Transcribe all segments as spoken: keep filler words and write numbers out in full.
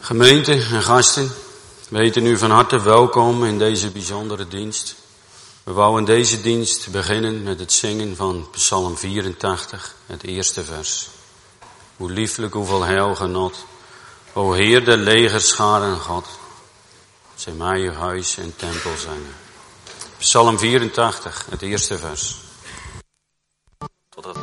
Gemeente en gasten, we heten u van harte welkom in deze bijzondere dienst. We wou in deze dienst beginnen met het zingen van Psalm vierentachtig, het eerste vers. Hoe lieflijk, hoeveel heil genot, o Heer der legerscharen God, zij mij uw huis en tempel zijn. Psalm vierentachtig, het eerste vers. Tot het...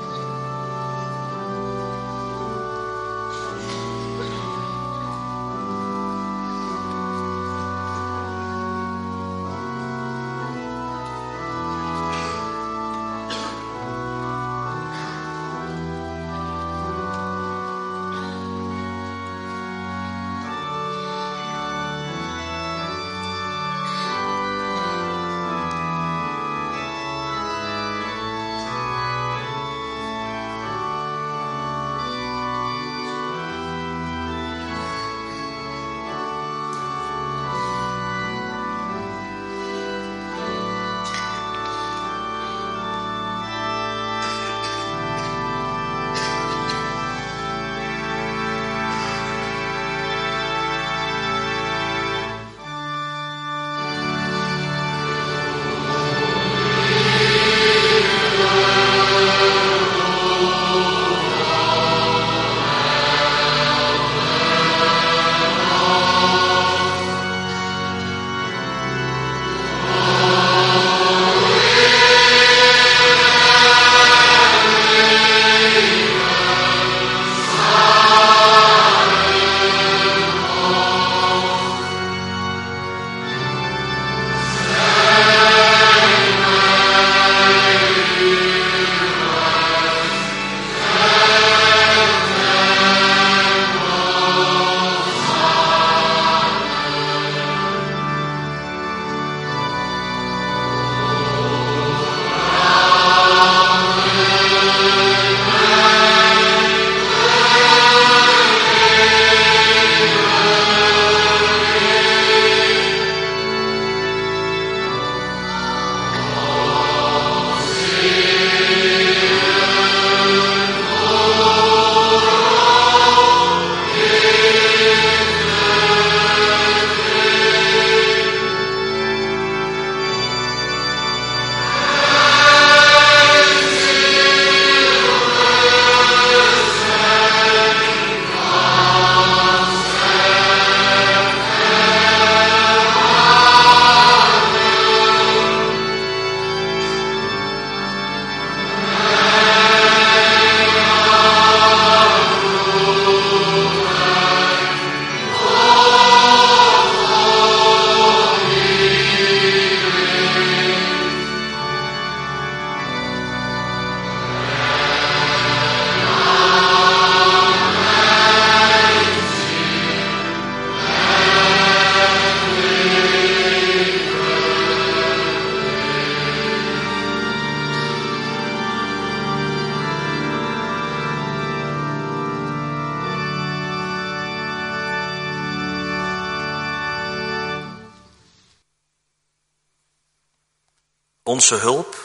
Onze hulp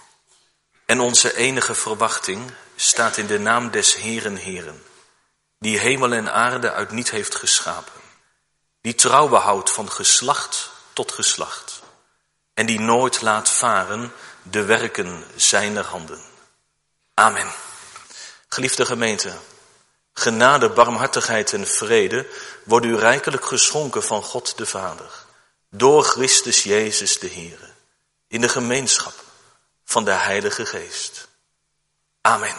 en onze enige verwachting staat in de naam des Heeren Heeren, die hemel en aarde uit niet heeft geschapen, die trouw behoudt van geslacht tot geslacht en die nooit laat varen de werken zijner handen. Amen. Geliefde gemeente, genade, barmhartigheid en vrede worden u rijkelijk geschonken van God de Vader, door Christus Jezus de Heer, in de gemeenschap van de Heilige Geest. Amen.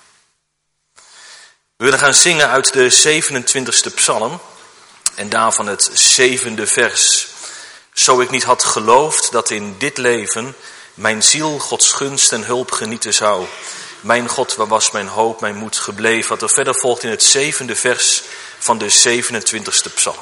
We willen gaan zingen uit de zevenentwintigste psalm en daarvan het zevende vers. Zo ik niet had geloofd dat in dit leven mijn ziel Gods gunst en hulp genieten zou. Mijn God, waar was mijn hoop, mijn moed gebleven? Wat er verder volgt in het zevende vers van de zevenentwintigste psalm.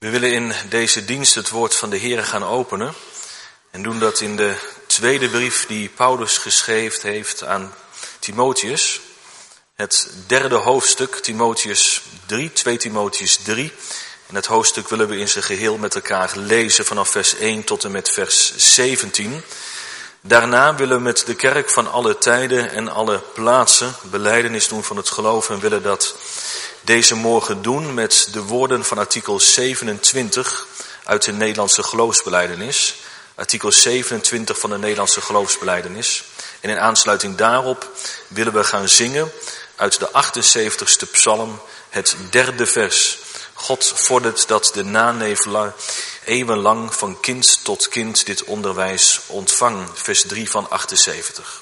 We willen in deze dienst het woord van de Heere gaan openen. En doen dat in de tweede brief die Paulus geschreven heeft aan Timotheus. Het derde hoofdstuk, Timotheus drie, twee Timotheus drie. En het hoofdstuk willen we in zijn geheel met elkaar lezen vanaf vers één tot en met vers zeventien. Daarna willen we met de kerk van alle tijden en alle plaatsen belijdenis doen van het geloof. En willen dat deze morgen doen met de woorden van artikel zevenentwintig uit de Nederlandse geloofsbelijdenis. Artikel zevenentwintig van de Nederlandse geloofsbelijdenis. En in aansluiting daarop willen we gaan zingen uit de achtenzeventigste psalm, het derde vers. God vordert dat de nanevel eeuwenlang van kind tot kind dit onderwijs ontvang. Vers drie van achtenzeventig.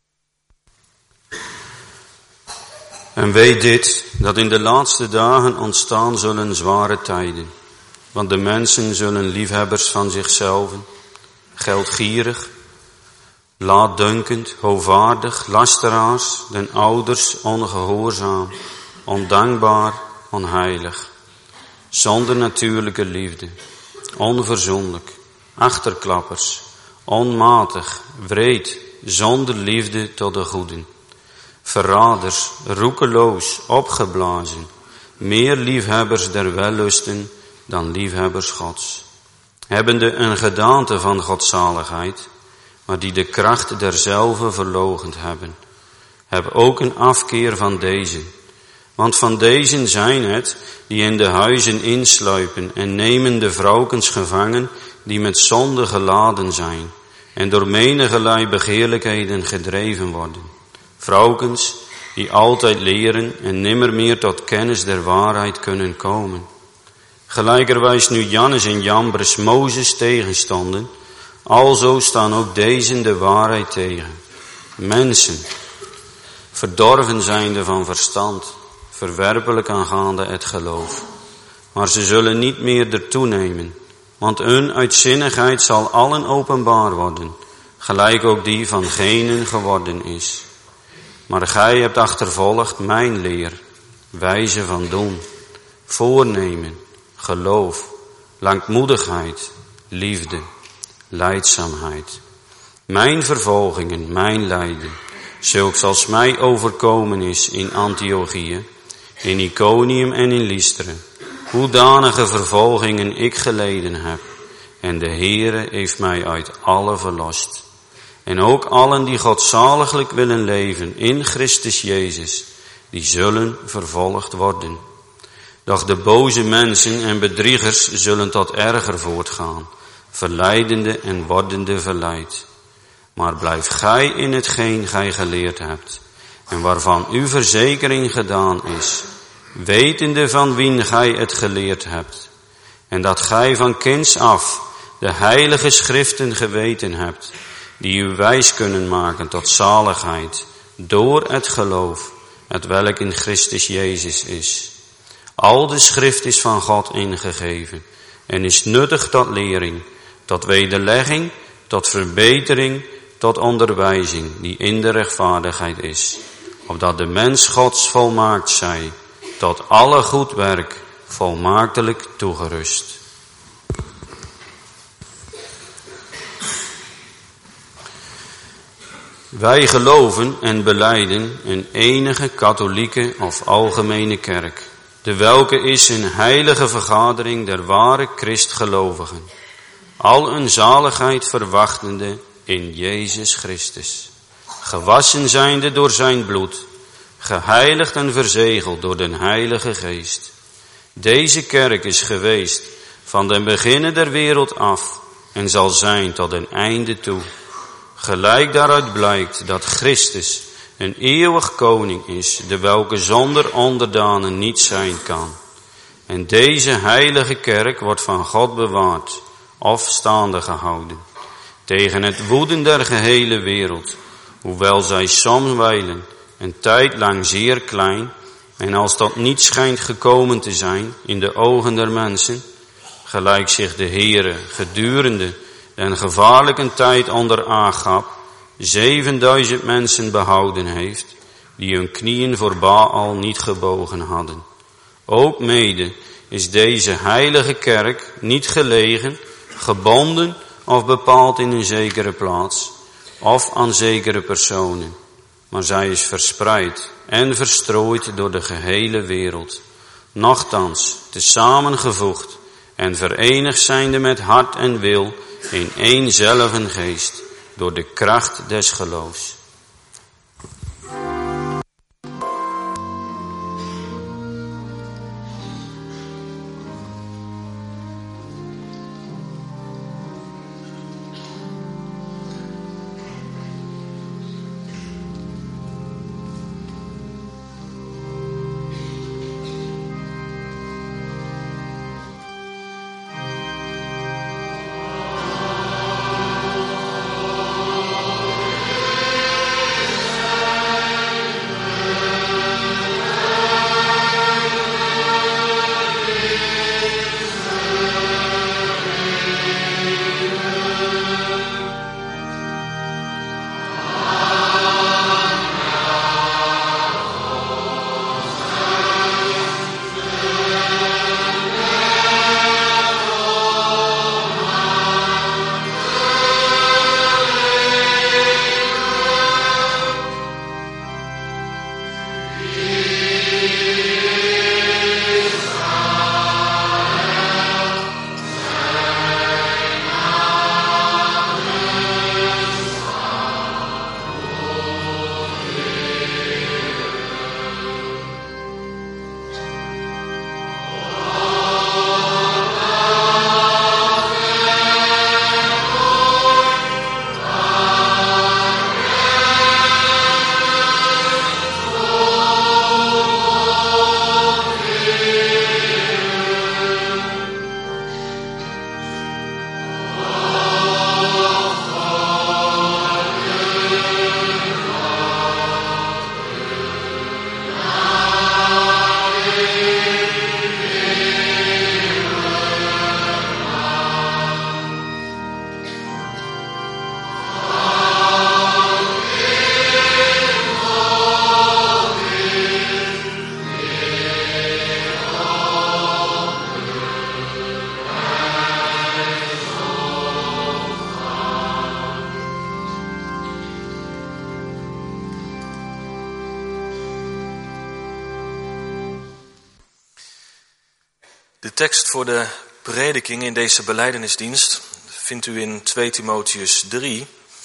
En weet dit, dat in de laatste dagen ontstaan zullen zware tijden. Want de mensen zullen liefhebbers van zichzelf, geldgierig, laatdunkend, hovaardig, lasteraars, den ouders ongehoorzaam, ondankbaar, onheilig, zonder natuurlijke liefde, onverzoenlijk, achterklappers, onmatig, wreed, zonder liefde tot de goeden, verraders, roekeloos, opgeblazen, meer liefhebbers der wellusten dan liefhebbers Gods, hebbende een gedaante van godzaligheid, maar die de kracht derzelve verloochend hebben. Heb ook een afkeer van deze. Want van deze zijn het die in de huizen insluipen en nemen de vrouwkens gevangen die met zonde geladen zijn en door menigerlei begeerlijkheden gedreven worden. Vrouwkens die altijd leren en nimmer meer tot kennis der waarheid kunnen komen. Gelijkerwijs nu Jannes en Jambres Mozes tegenstonden, alzo staan ook deze de waarheid tegen. Mensen, verdorven zijnde van verstand, verwerpelijk aangaande het geloof. Maar ze zullen niet meer ertoe nemen, want hun uitzinnigheid zal allen openbaar worden, gelijk ook die van genen geworden is. Maar gij hebt achtervolgd mijn leer, wijze van doen, voornemen, geloof, langmoedigheid, liefde, lijdzaamheid. Mijn vervolgingen, mijn lijden, zulks als mij overkomen is in Antiochië, in Iconium en in Lystra, hoedanige vervolgingen ik geleden heb, en de Heere heeft mij uit alle verlost. En ook allen die godzaliglijk willen leven in Christus Jezus, die zullen vervolgd worden. Doch de boze mensen en bedriegers zullen tot erger voortgaan, verleidende en wordende verleid. Maar blijf gij in hetgeen gij geleerd hebt, en waarvan uw verzekering gedaan is, wetende van wien gij het geleerd hebt, en dat gij van kinds af de heilige schriften geweten hebt, die u wijs kunnen maken tot zaligheid, door het geloof, het welk in Christus Jezus is. Al de schrift is van God ingegeven, en is nuttig tot lering, tot wederlegging, tot verbetering, tot onderwijzing, die in de rechtvaardigheid is, opdat de mens Gods volmaakt zij, tot alle goed werk volmaaktelijk toegerust. Wij geloven en belijden een enige katholieke of algemene kerk, de welke is een heilige vergadering der ware Christgelovigen, al een zaligheid verwachtende in Jezus Christus, gewassen zijnde door zijn bloed, geheiligd en verzegeld door den Heilige Geest. Deze kerk is geweest van den beginnen der wereld af en zal zijn tot een einde toe. Gelijk daaruit blijkt dat Christus een eeuwig koning is, de welke zonder onderdanen niet zijn kan. En deze heilige kerk wordt van God bewaard of staande gehouden tegen het woeden der gehele wereld, hoewel zij soms wijlen een tijd lang zeer klein en als tot niets schijnt gekomen te zijn in de ogen der mensen, gelijk zich de Heere gedurende den gevaarlijke tijd onder Agab zevenduizend mensen behouden heeft, die hun knieën voor Baal niet gebogen hadden. Ook mede is deze heilige kerk niet gelegen, gebonden of bepaald in een zekere plaats of aan zekere personen, maar zij is verspreid en verstrooid door de gehele wereld. Nochtans, tesamengevoegd en verenigd zijnde met hart en wil in éénzelfde geest, door de kracht des geloofs. De tekst voor de prediking in deze belijdenisdienst vindt u in twee Timotheüs drie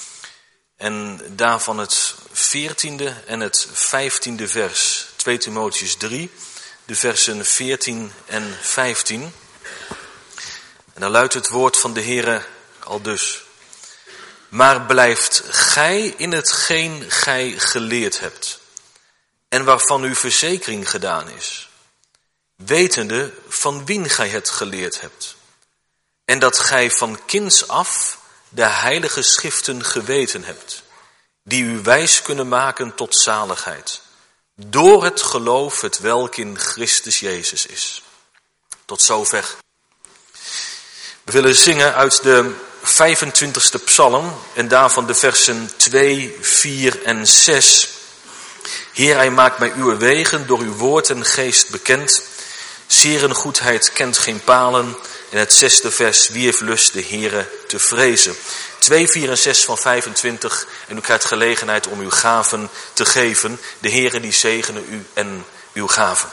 en daarvan het veertiende en het vijftiende vers. twee Timotheüs drie, de versen veertien en vijftien. En dan luidt het woord van de Heere aldus. Maar blijft gij in hetgeen gij geleerd hebt en waarvan uw verzekering gedaan is, wetende van wien gij het geleerd hebt, en dat gij van kinds af de heilige schriften geweten hebt, die u wijs kunnen maken tot zaligheid, door het geloof het welk in Christus Jezus is. Tot zover. We willen zingen uit de vijfentwintigste psalm en daarvan de versen twee, vier en zes. Heer, hij maakt mij uw wegen door uw woord en geest bekend. Zeer en goedheid kent geen palen. En het zesde vers, wie heeft lust de Heere te vrezen. twee, vier en zes van vijfentwintig. En u krijgt gelegenheid om uw gaven te geven. De Heere die zegene u en uw gaven.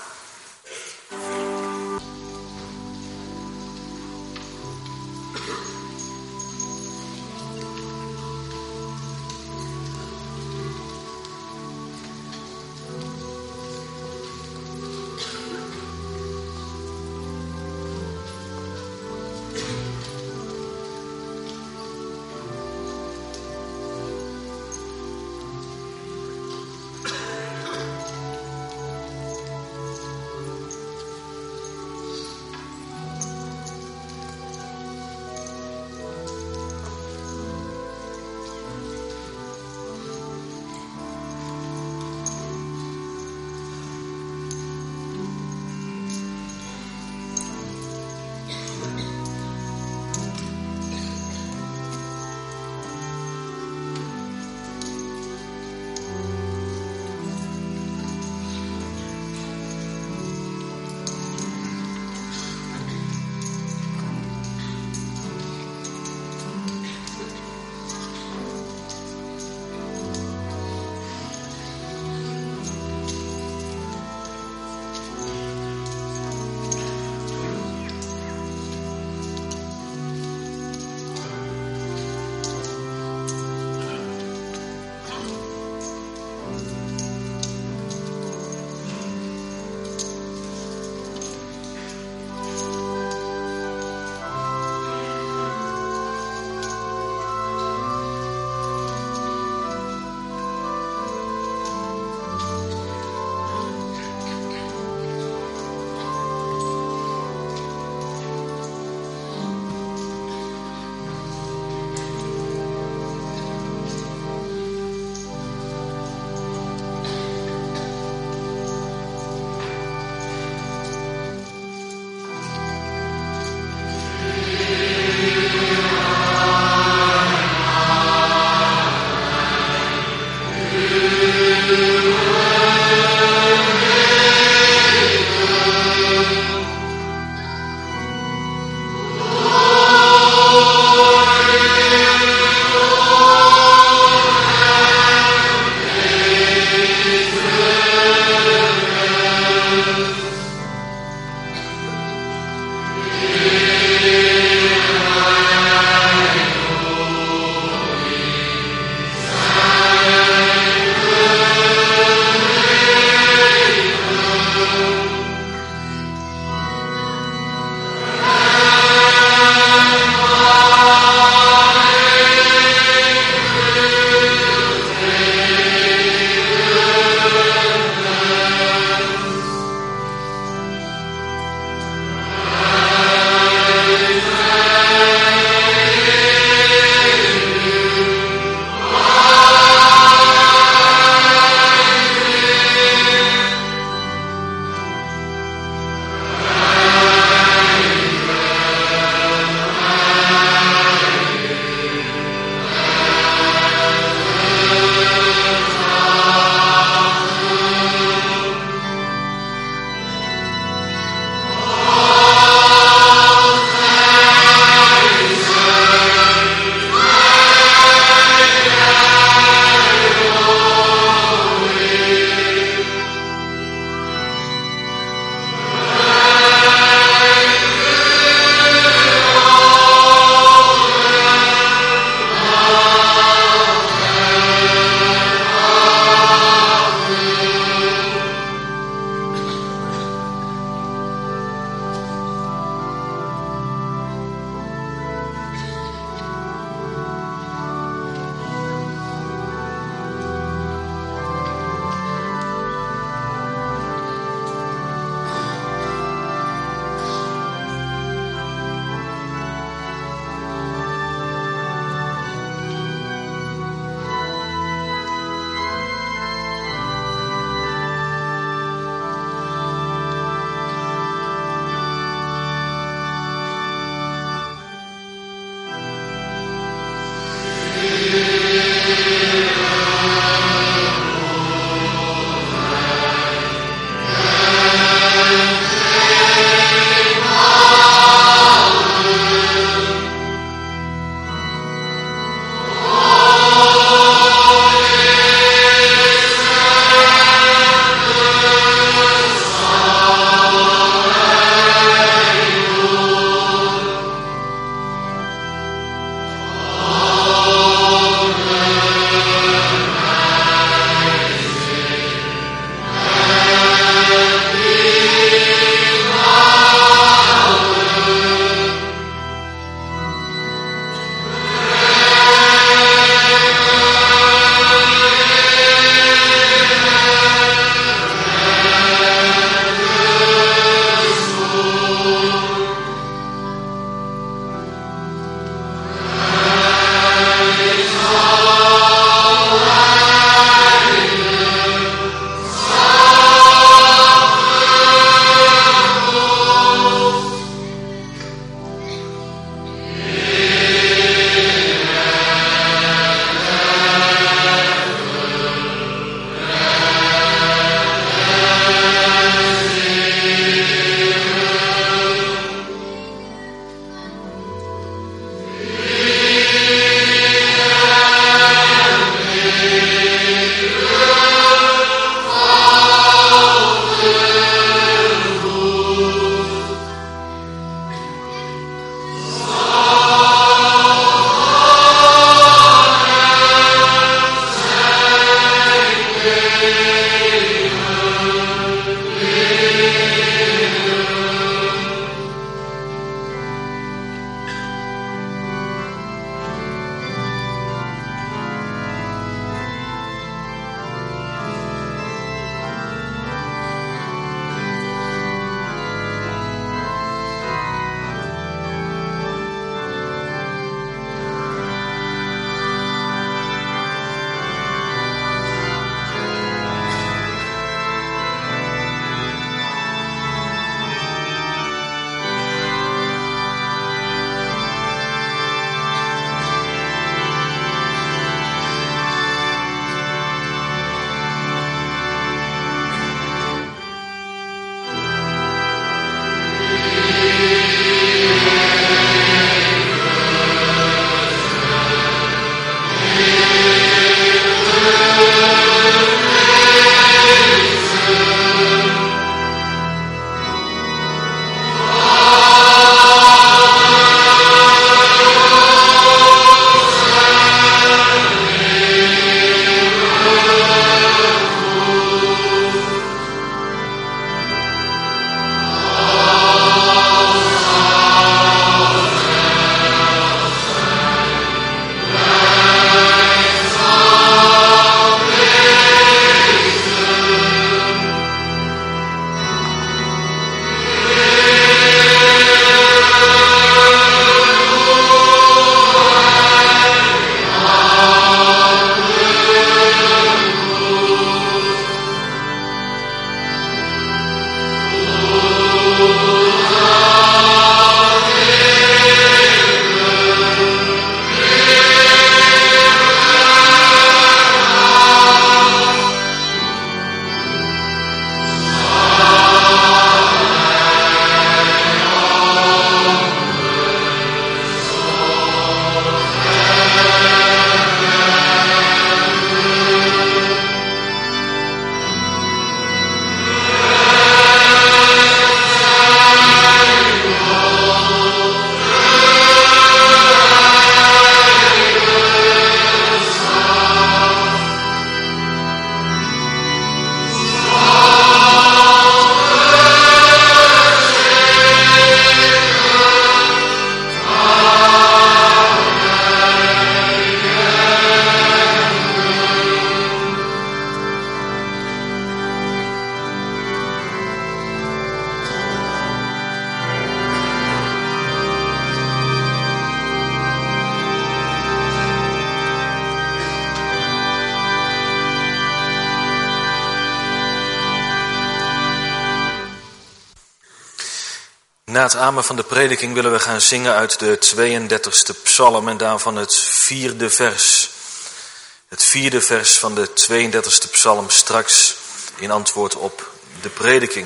Na het amen van de prediking willen we gaan zingen uit de tweeëndertigste psalm en daarvan het vierde vers. Het vierde vers van de tweeëndertigste psalm straks in antwoord op de prediking.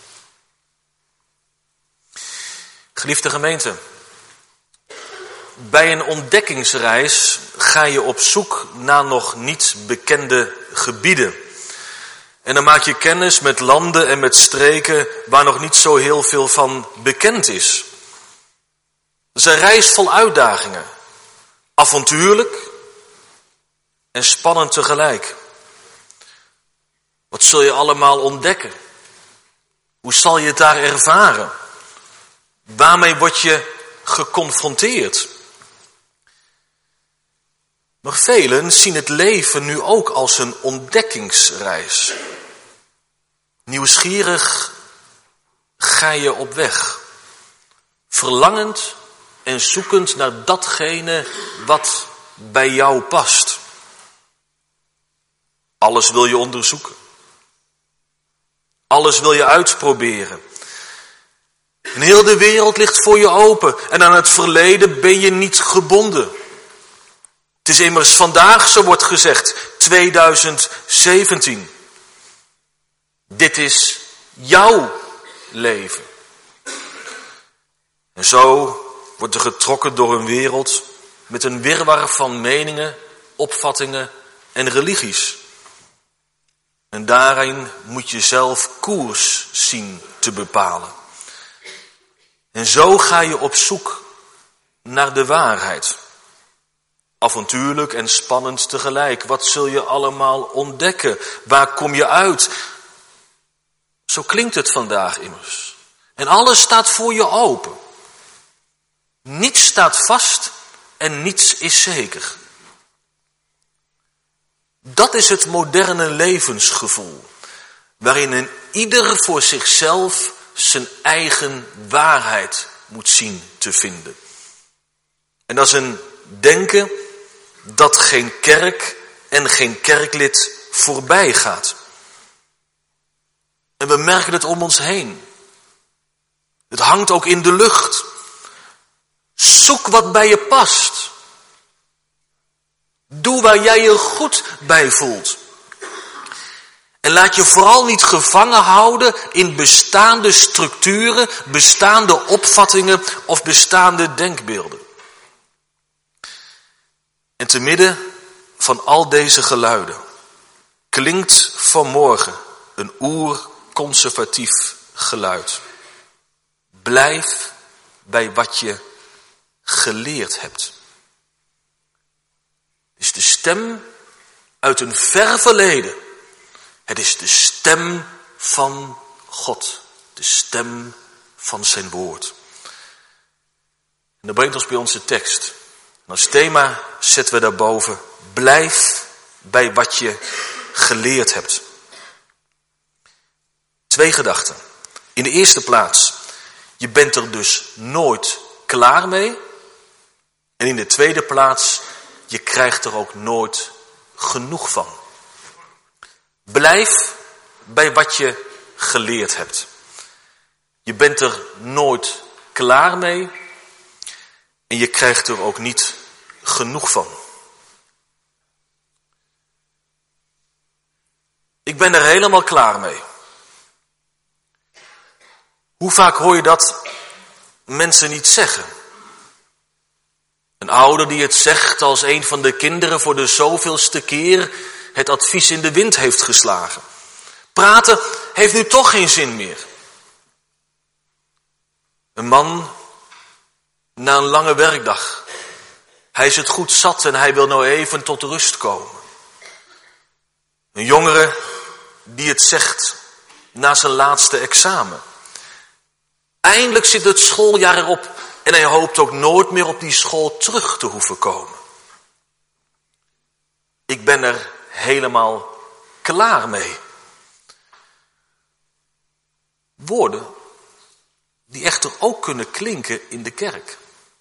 Geliefde gemeente, bij een ontdekkingsreis ga je op zoek naar nog niet bekende gebieden. En dan maak je kennis met landen en met streken waar nog niet zo heel veel van bekend is. Het is een reis vol uitdagingen. Avontuurlijk en spannend tegelijk. Wat zul je allemaal ontdekken? Hoe zal je het daar ervaren? Waarmee word je geconfronteerd? Maar velen zien het leven nu ook als een ontdekkingsreis. Nieuwsgierig ga je op weg. Verlangend en zoekend naar datgene wat bij jou past. Alles wil je onderzoeken. Alles wil je uitproberen. En heel de wereld ligt voor je open. En aan het verleden ben je niet gebonden. Het is immers vandaag, zo wordt gezegd, tweeduizend zeventien. Dit is jouw leven. En zo wordt er getrokken door een wereld met een wirwar van meningen, opvattingen en religies. En daarin moet je zelf koers zien te bepalen. En zo ga je op zoek naar de waarheid. Avontuurlijk en spannend tegelijk. Wat zul je allemaal ontdekken? Waar kom je uit? Zo klinkt het vandaag immers. En alles staat voor je open. Niets staat vast en niets is zeker. Dat is het moderne levensgevoel. Waarin een ieder voor zichzelf zijn eigen waarheid moet zien te vinden. En dat is een denken dat geen kerk en geen kerklid voorbij gaat. En we merken het om ons heen. Het hangt ook in de lucht. Zoek wat bij je past. Doe waar jij je goed bij voelt. En laat je vooral niet gevangen houden in bestaande structuren, bestaande opvattingen of bestaande denkbeelden. En te midden van al deze geluiden klinkt vanmorgen een oer-conservatief geluid. Blijf bij wat je geleerd hebt. Het is de stem uit een ver verleden. Het is de stem van God. De stem van zijn woord. En dat brengt ons bij onze tekst. En als thema zetten we daarboven: blijf bij wat je geleerd hebt. Twee gedachten. In de eerste plaats, je bent er dus nooit klaar mee. En in de tweede plaats, je krijgt er ook nooit genoeg van. Blijf bij wat je geleerd hebt. Je bent er nooit klaar mee. En je krijgt er ook niet genoeg van. Ik ben er helemaal klaar mee. Hoe vaak hoor je dat mensen niet zeggen? Een ouder die het zegt als een van de kinderen voor de zoveelste keer het advies in de wind heeft geslagen. Praten heeft nu toch geen zin meer. Een man na een lange werkdag. Hij is het goed zat en hij wil nou even tot rust komen. Een jongere die het zegt na zijn laatste examen. Eindelijk zit het schooljaar erop en hij hoopt ook nooit meer op die school terug te hoeven komen. Ik ben er helemaal klaar mee. Woorden die echter ook kunnen klinken in de kerk.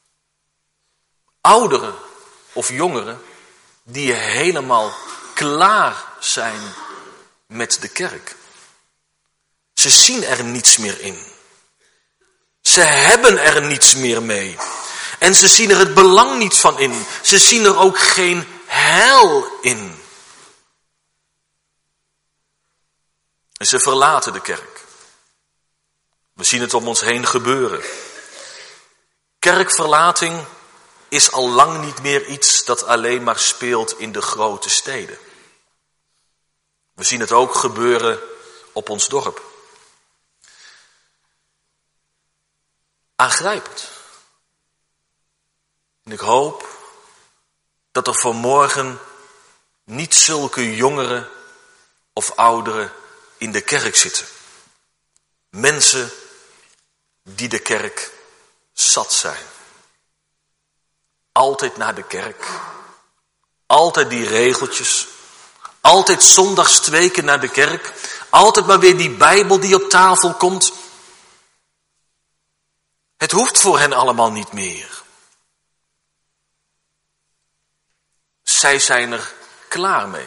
Ouderen of jongeren die helemaal klaar zijn met de kerk. Ze zien er niets meer in. Ze hebben er niets meer mee. En ze zien er het belang niet van in. Ze zien er ook geen heil in. En ze verlaten de kerk. We zien het om ons heen gebeuren. Kerkverlating is al lang niet meer iets dat alleen maar speelt in de grote steden. We zien het ook gebeuren op ons dorp. Aangrijpend. En ik hoop dat er vanmorgen niet zulke jongeren of ouderen in de kerk zitten. Mensen die de kerk zat zijn. Altijd naar de kerk. Altijd die regeltjes. Altijd zondags twee keer naar de kerk. Altijd maar weer die Bijbel die op tafel komt. Het hoeft voor hen allemaal niet meer. Zij zijn er klaar mee.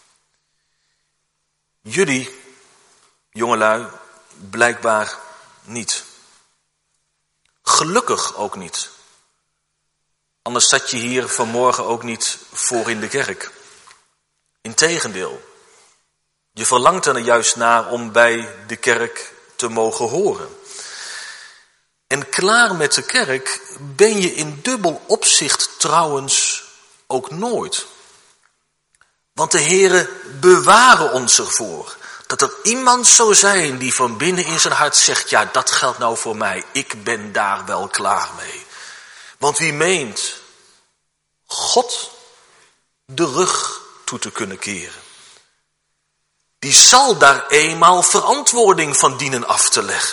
Jullie, jongelui, blijkbaar niet. Gelukkig ook niet. Anders zat je hier vanmorgen ook niet voor in de kerk. Integendeel, je verlangt er juist naar om bij de kerk te mogen horen. En klaar met de kerk ben je in dubbel opzicht trouwens ook nooit. Want de Heere bewaren ons ervoor. Dat er iemand zou zijn die van binnen in zijn hart zegt, ja, dat geldt nou voor mij. Ik ben daar wel klaar mee. Want wie meent God de rug toe te kunnen keren, die zal daar eenmaal verantwoording van dienen af te leggen.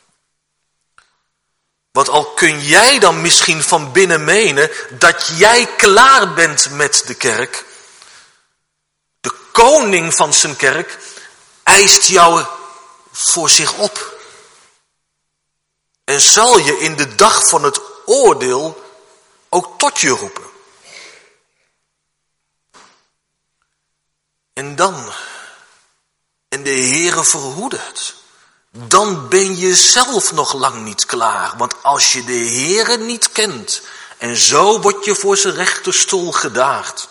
Want al kun jij dan misschien van binnen menen dat jij klaar bent met de kerk, de koning van zijn kerk eist jou voor zich op. En zal je in de dag van het oordeel ook tot je roepen. En dan, en de Heere verhoede het, dan ben je zelf nog lang niet klaar. Want als je de Heere niet kent en zo word je voor zijn rechterstoel gedaagd,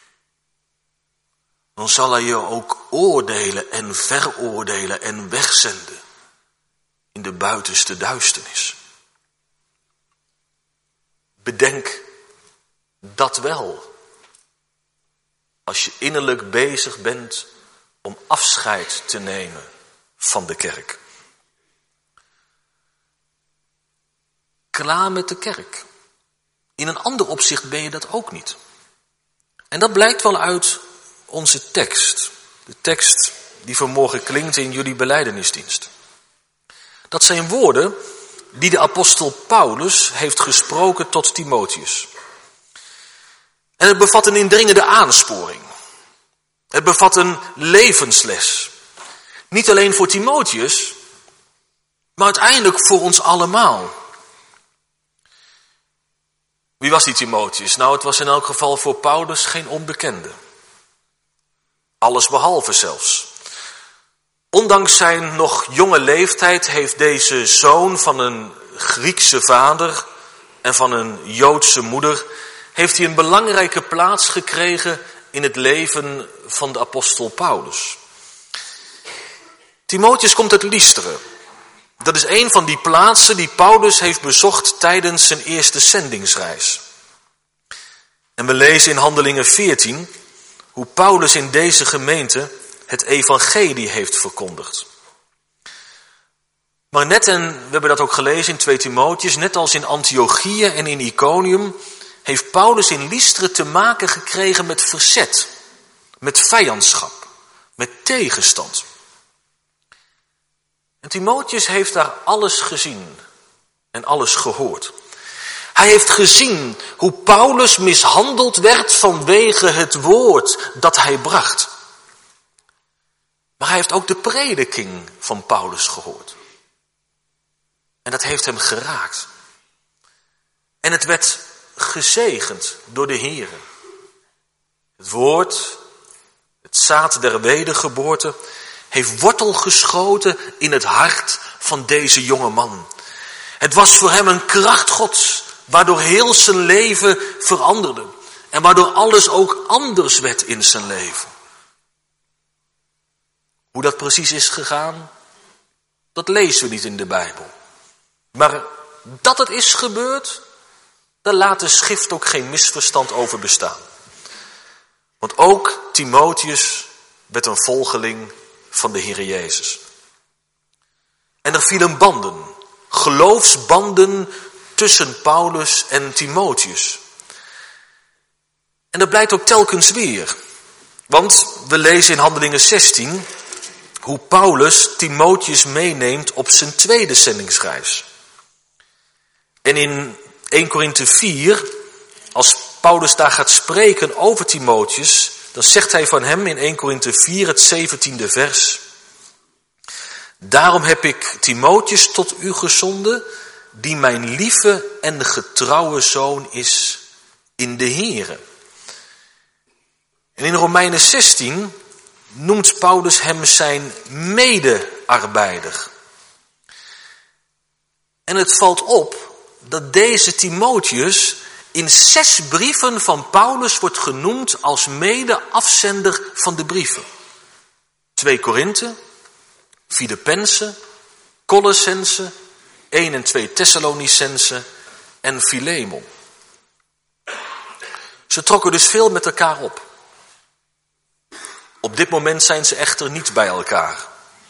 dan zal hij je ook oordelen en veroordelen en wegzenden in de buitenste duisternis. Bedenk dat wel, als je innerlijk bezig bent om afscheid te nemen van de kerk. Klaar met de kerk. In een ander opzicht ben je dat ook niet. En dat blijkt wel uit onze tekst. De tekst die vanmorgen klinkt in jullie belijdenisdienst. Dat zijn woorden die de apostel Paulus heeft gesproken tot Timotheus. En het bevat een indringende aansporing. Het bevat een levensles. Niet alleen voor Timotheus, maar uiteindelijk voor ons allemaal. Wie was die Timotheus? Nou, het was in elk geval voor Paulus geen onbekende. Alles behalve zelfs. Ondanks zijn nog jonge leeftijd heeft deze zoon van een Griekse vader en van een Joodse moeder, heeft hij een belangrijke plaats gekregen in het leven van de apostel Paulus. Timotheus komt uit Lystra. Dat is een van die plaatsen die Paulus heeft bezocht tijdens zijn eerste zendingsreis. En we lezen in Handelingen veertien hoe Paulus in deze gemeente het evangelie heeft verkondigd. Maar net, en we hebben dat ook gelezen in twee Timotheus, net als in Antiochië en in Iconium, heeft Paulus in Lystra te maken gekregen met verzet, met vijandschap, met tegenstand. En Timotheus heeft daar alles gezien en alles gehoord. Hij heeft gezien hoe Paulus mishandeld werd vanwege het woord dat hij bracht. Maar hij heeft ook de prediking van Paulus gehoord. En dat heeft hem geraakt. En het werd gezegend door de Heere. Het woord, het zaad der wedergeboorte, heeft wortel geschoten in het hart van deze jonge man. Het was voor hem een kracht Gods, waardoor heel zijn leven veranderde. En waardoor alles ook anders werd in zijn leven. Hoe dat precies is gegaan, dat lezen we niet in de Bijbel. Maar dat het is gebeurd, daar laat de schrift ook geen misverstand over bestaan. Want ook Timotheus werd een volgeling van de Heer Jezus. En er vielen banden, geloofsbanden tussen Paulus en Timotheus. En dat blijkt ook telkens weer. Want we lezen in Handelingen zestien hoe Paulus Timotheus meeneemt op zijn tweede zendingsreis. En in eerste Korinthe vier, als Paulus daar gaat spreken over Timotheus, dan zegt hij van hem in eerste Korinthe vier, het zeventiende vers. Daarom heb ik Timotheus tot u gezonden, die mijn lieve en getrouwe zoon is in de Here. En in Romeinen zestien noemt Paulus hem zijn medearbeider. En het valt op dat deze Timotheus in zes brieven van Paulus wordt genoemd als mede-afzender van de brieven. twee Korinthe, Filippenzen, Colossense, één en twee Thessalonicense en Filemon. Ze trokken dus veel met elkaar op. Op dit moment zijn ze echter niet bij elkaar.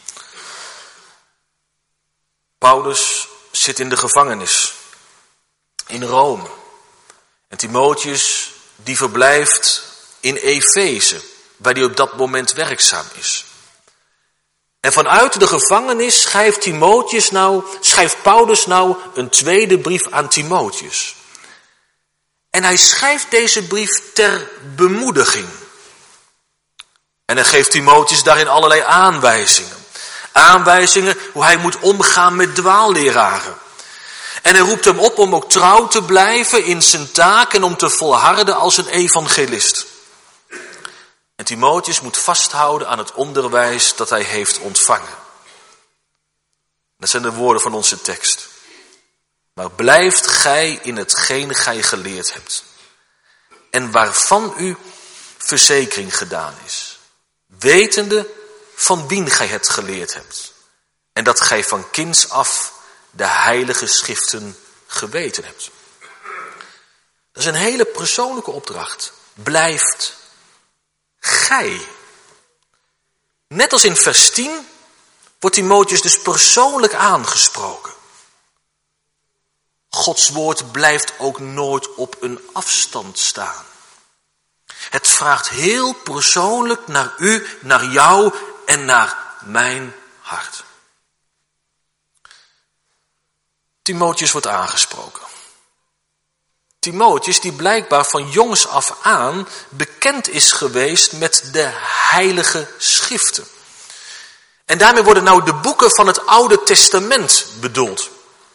Paulus zit in de gevangenis in Rome. En Timotheus die verblijft in Efeze, waar hij op dat moment werkzaam is. En vanuit de gevangenis schrijft Timotheus nou, schrijft Paulus nou een tweede brief aan Timotheus. En hij schrijft deze brief ter bemoediging. En hij geeft Timotheus daarin allerlei aanwijzingen. Aanwijzingen hoe hij moet omgaan met dwaalleraren. En hij roept hem op om ook trouw te blijven in zijn taak en om te volharden als een evangelist. En Timotheus moet vasthouden aan het onderwijs dat hij heeft ontvangen. Dat zijn de woorden van onze tekst. Maar blijft gij in hetgeen gij geleerd hebt. En waarvan u verzekering gedaan is. Wetende van wien gij het geleerd hebt. En dat gij van kinds af de heilige schriften geweten hebt. Dat is een hele persoonlijke opdracht. Blijft gij. Net als in vers tien wordt Timotheus dus persoonlijk aangesproken. Gods woord blijft ook nooit op een afstand staan. Het vraagt heel persoonlijk naar u, naar jou en naar mijn hart. Timotheus wordt aangesproken. Timotheus die blijkbaar van jongs af aan bekend is geweest met de heilige schriften. En daarmee worden nou de boeken van het Oude Testament bedoeld.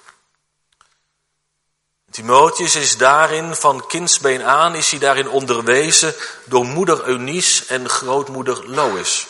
Timotheus is daarin van kindsbeen aan, is hij daarin onderwezen door moeder Eunice en grootmoeder Lois.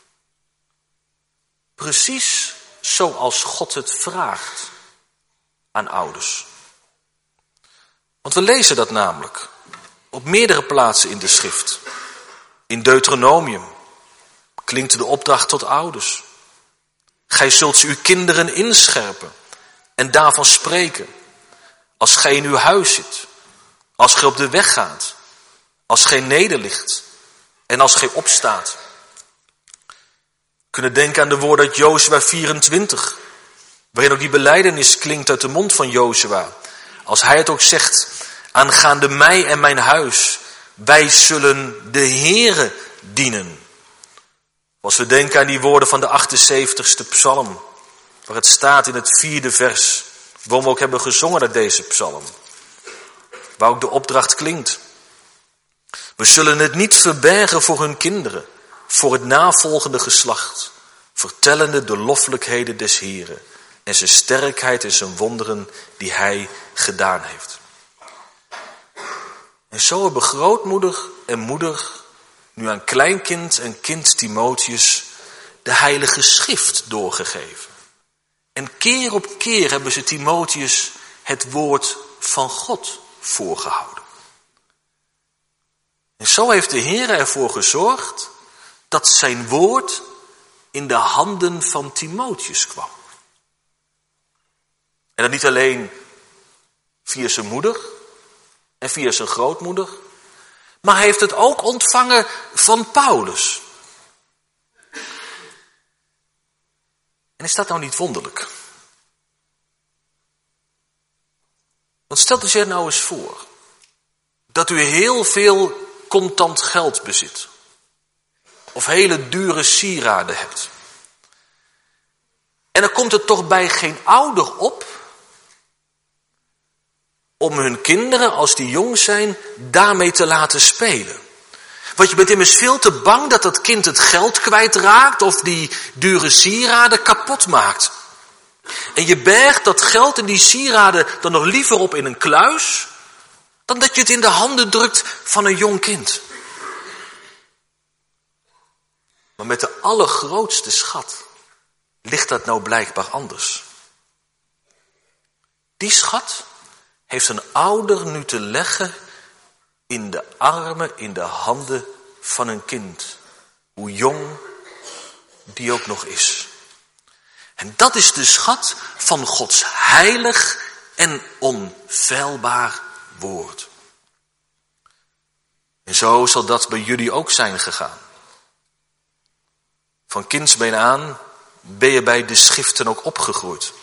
Precies zoals God het vraagt aan ouders. Want we lezen dat namelijk op meerdere plaatsen in de schrift. In Deuteronomium klinkt de opdracht tot ouders. Gij zult ze uw kinderen inscherpen en daarvan spreken. Als gij in uw huis zit, als gij op de weg gaat, als gij nederligt en als gij opstaat. We kunnen denken aan de woorden uit Jozua vierentwintig, waarin ook die belijdenis klinkt uit de mond van Jozua. Als hij het ook zegt, aangaande mij en mijn huis, wij zullen de Heere dienen. Als we denken aan die woorden van de achtenzeventigste psalm, waar het staat in het vierde vers, waarom we ook hebben gezongen uit deze psalm, waar ook de opdracht klinkt. We zullen het niet verbergen voor hun kinderen, voor het navolgende geslacht, vertellende de loffelijkheden des Heeren en zijn sterkheid en zijn wonderen die hij gedaan heeft. En zo hebben grootmoeder en moeder nu aan kleinkind en kind Timotheus de heilige schrift doorgegeven. En keer op keer hebben ze Timotheus het woord van God voorgehouden. En zo heeft de Heer ervoor gezorgd dat zijn woord in de handen van Timotheus kwam. En dat niet alleen via zijn moeder en via zijn grootmoeder, maar hij heeft het ook ontvangen van Paulus. En is dat nou niet wonderlijk? Want stelt u zich nou eens voor dat u heel veel contant geld bezit. Of hele dure sieraden hebt. En dan komt het toch bij geen ouder op om hun kinderen, als die jong zijn, daarmee te laten spelen. Want je bent immers veel te bang dat dat kind het geld kwijtraakt of die dure sieraden kapot maakt. En je bergt dat geld en die sieraden dan nog liever op in een kluis, dan dat je het in de handen drukt van een jong kind. Maar met de allergrootste schat ligt dat nou blijkbaar anders. Die schat heeft een ouder nu te leggen in de armen, in de handen van een kind. Hoe jong die ook nog is. En dat is de schat van Gods heilig en onfeilbaar woord. En zo zal dat bij jullie ook zijn gegaan. Van kindsbeen aan ben je bij de schriften ook opgegroeid.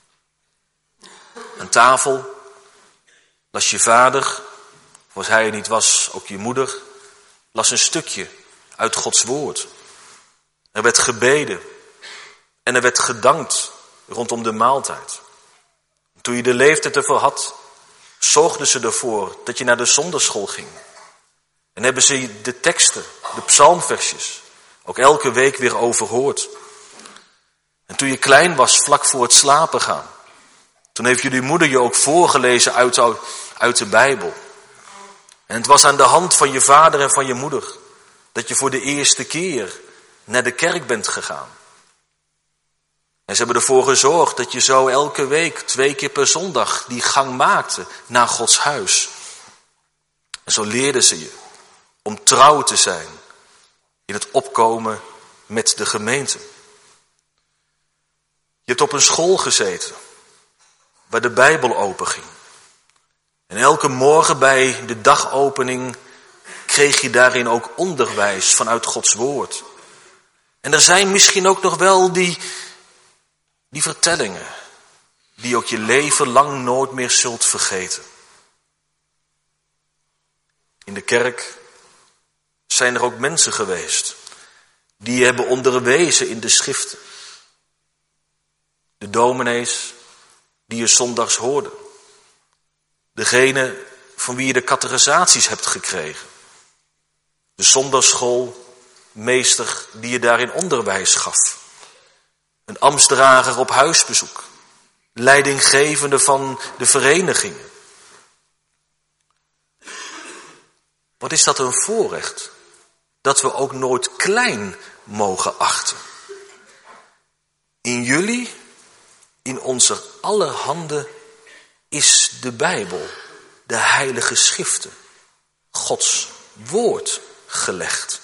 Aan tafel las je vader, of als hij er niet was, ook je moeder, las een stukje uit Gods woord. Er werd gebeden en er werd gedankt rondom de maaltijd. Toen je de leeftijd ervoor had, zorgden ze ervoor dat je naar de zondagschool ging. En hebben ze de teksten, de psalmversjes, ook elke week weer overhoord. En toen je klein was, vlak voor het slapen gaan, toen heeft jullie moeder je ook voorgelezen uit, uit de Bijbel. En het was aan de hand van je vader en van je moeder dat je voor de eerste keer naar de kerk bent gegaan. En ze hebben ervoor gezorgd dat je zo elke week, twee keer per zondag, die gang maakte naar Gods huis. En zo leerden ze je om trouw te zijn in het opkomen met de gemeente. Je hebt op een school gezeten waar de Bijbel openging. En elke morgen bij de dagopening kreeg je daarin ook onderwijs vanuit Gods woord. En er zijn misschien ook nog wel die, die vertellingen die ook je leven lang nooit meer zult vergeten. In de kerk zijn er ook mensen geweest die je hebben onderwezen in de schriften. De dominees die je zondags hoorden. Degene van wie je de catechisaties hebt gekregen. De zondagsschoolmeester die je daarin onderwijs gaf. Een ambtsdrager op huisbezoek. Leidinggevende van de verenigingen. Wat is dat een voorrecht? Dat we ook nooit klein mogen achten. In jullie, in onze aller handen is de Bijbel, de heilige schriften, Gods woord gelegd.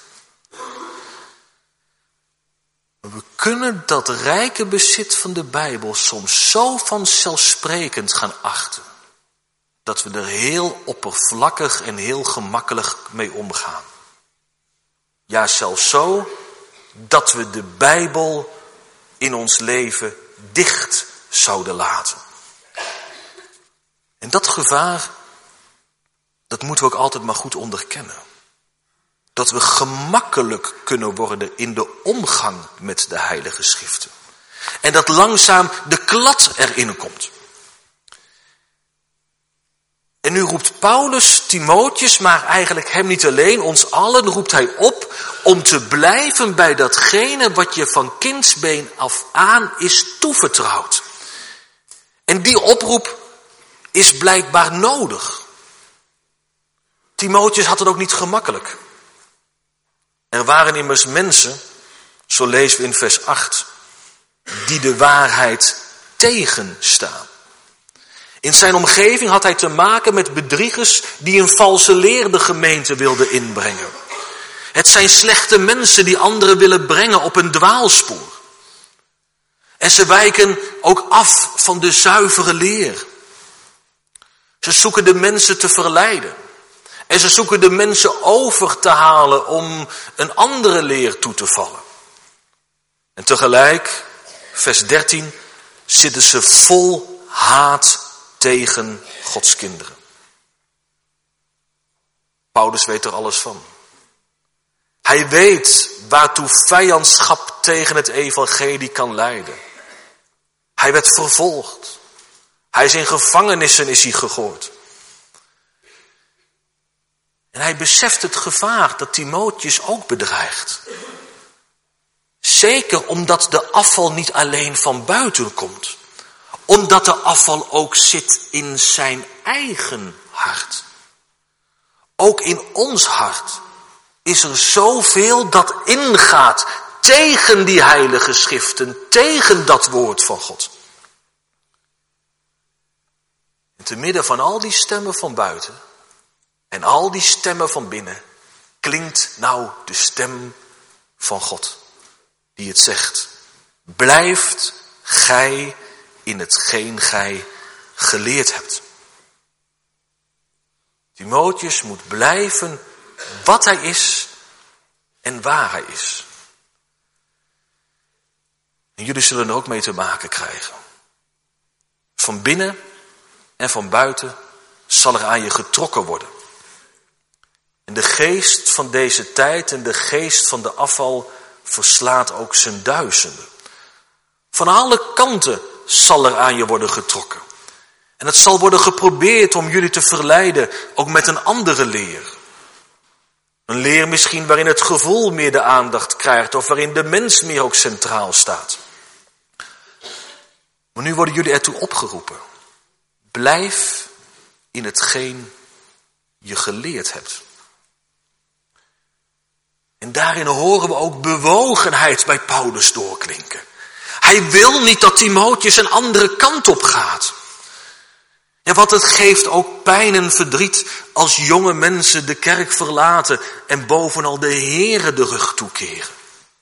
We kunnen dat rijke bezit van de Bijbel soms zo vanzelfsprekend gaan achten, dat we er heel oppervlakkig en heel gemakkelijk mee omgaan. Ja, zelfs zo dat we de Bijbel in ons leven dicht zouden laten. En dat gevaar, dat moeten we ook altijd maar goed onderkennen. Dat we gemakkelijk kunnen worden in de omgang met de heilige schriften. En dat langzaam de klad erin komt. En nu roept Paulus Timotheus, maar eigenlijk hem niet alleen, ons allen roept hij op om te blijven bij datgene wat je van kindsbeen af aan is toevertrouwd. En die oproep is blijkbaar nodig. Timotheus had het ook niet gemakkelijk. Er waren immers mensen, zo lezen we in vers acht, die de waarheid tegenstaan. In zijn omgeving had hij te maken met bedriegers die een valse leer de gemeente wilden inbrengen. Het zijn slechte mensen die anderen willen brengen op een dwaalspoor. En ze wijken ook af van de zuivere leer. Ze zoeken de mensen te verleiden. En ze zoeken de mensen over te halen om een andere leer toe te vallen. En tegelijk, vers dertien, zitten ze vol haat tegen Gods kinderen. Paulus weet er alles van. Hij weet waartoe vijandschap tegen het evangelie kan leiden. Hij werd vervolgd. Hij is in gevangenissen is hij gegooid. En hij beseft het gevaar dat Timotheus ook bedreigt. Zeker omdat de afval niet alleen van buiten komt. Omdat de afval ook zit in zijn eigen hart. Ook in ons hart is er zoveel dat ingaat tegen die heilige schriften, tegen dat woord van God. En te midden van al die stemmen van buiten en al die stemmen van binnen klinkt nou de stem van God die het zegt. Blijft gij in hetgeen gij geleerd hebt. Timotheus moet blijven wat hij is en waar hij is. En jullie zullen er ook mee te maken krijgen. Van binnen en van buiten zal er aan je getrokken worden. En de geest van deze tijd en de geest van de afval verslaat ook zijn duizenden. Van alle kanten zal er aan je worden getrokken. En het zal worden geprobeerd om jullie te verleiden, ook met een andere leer. Een leer misschien waarin het gevoel meer de aandacht krijgt, of waarin de mens meer ook centraal staat. Maar nu worden jullie ertoe opgeroepen. Blijf in hetgeen je geleerd hebt. En daarin horen we ook bewogenheid bij Paulus doorklinken. Hij wil niet dat Timotheus een andere kant op gaat. Ja, want het geeft ook pijn en verdriet als jonge mensen de kerk verlaten en bovenal de Here de rug toekeren.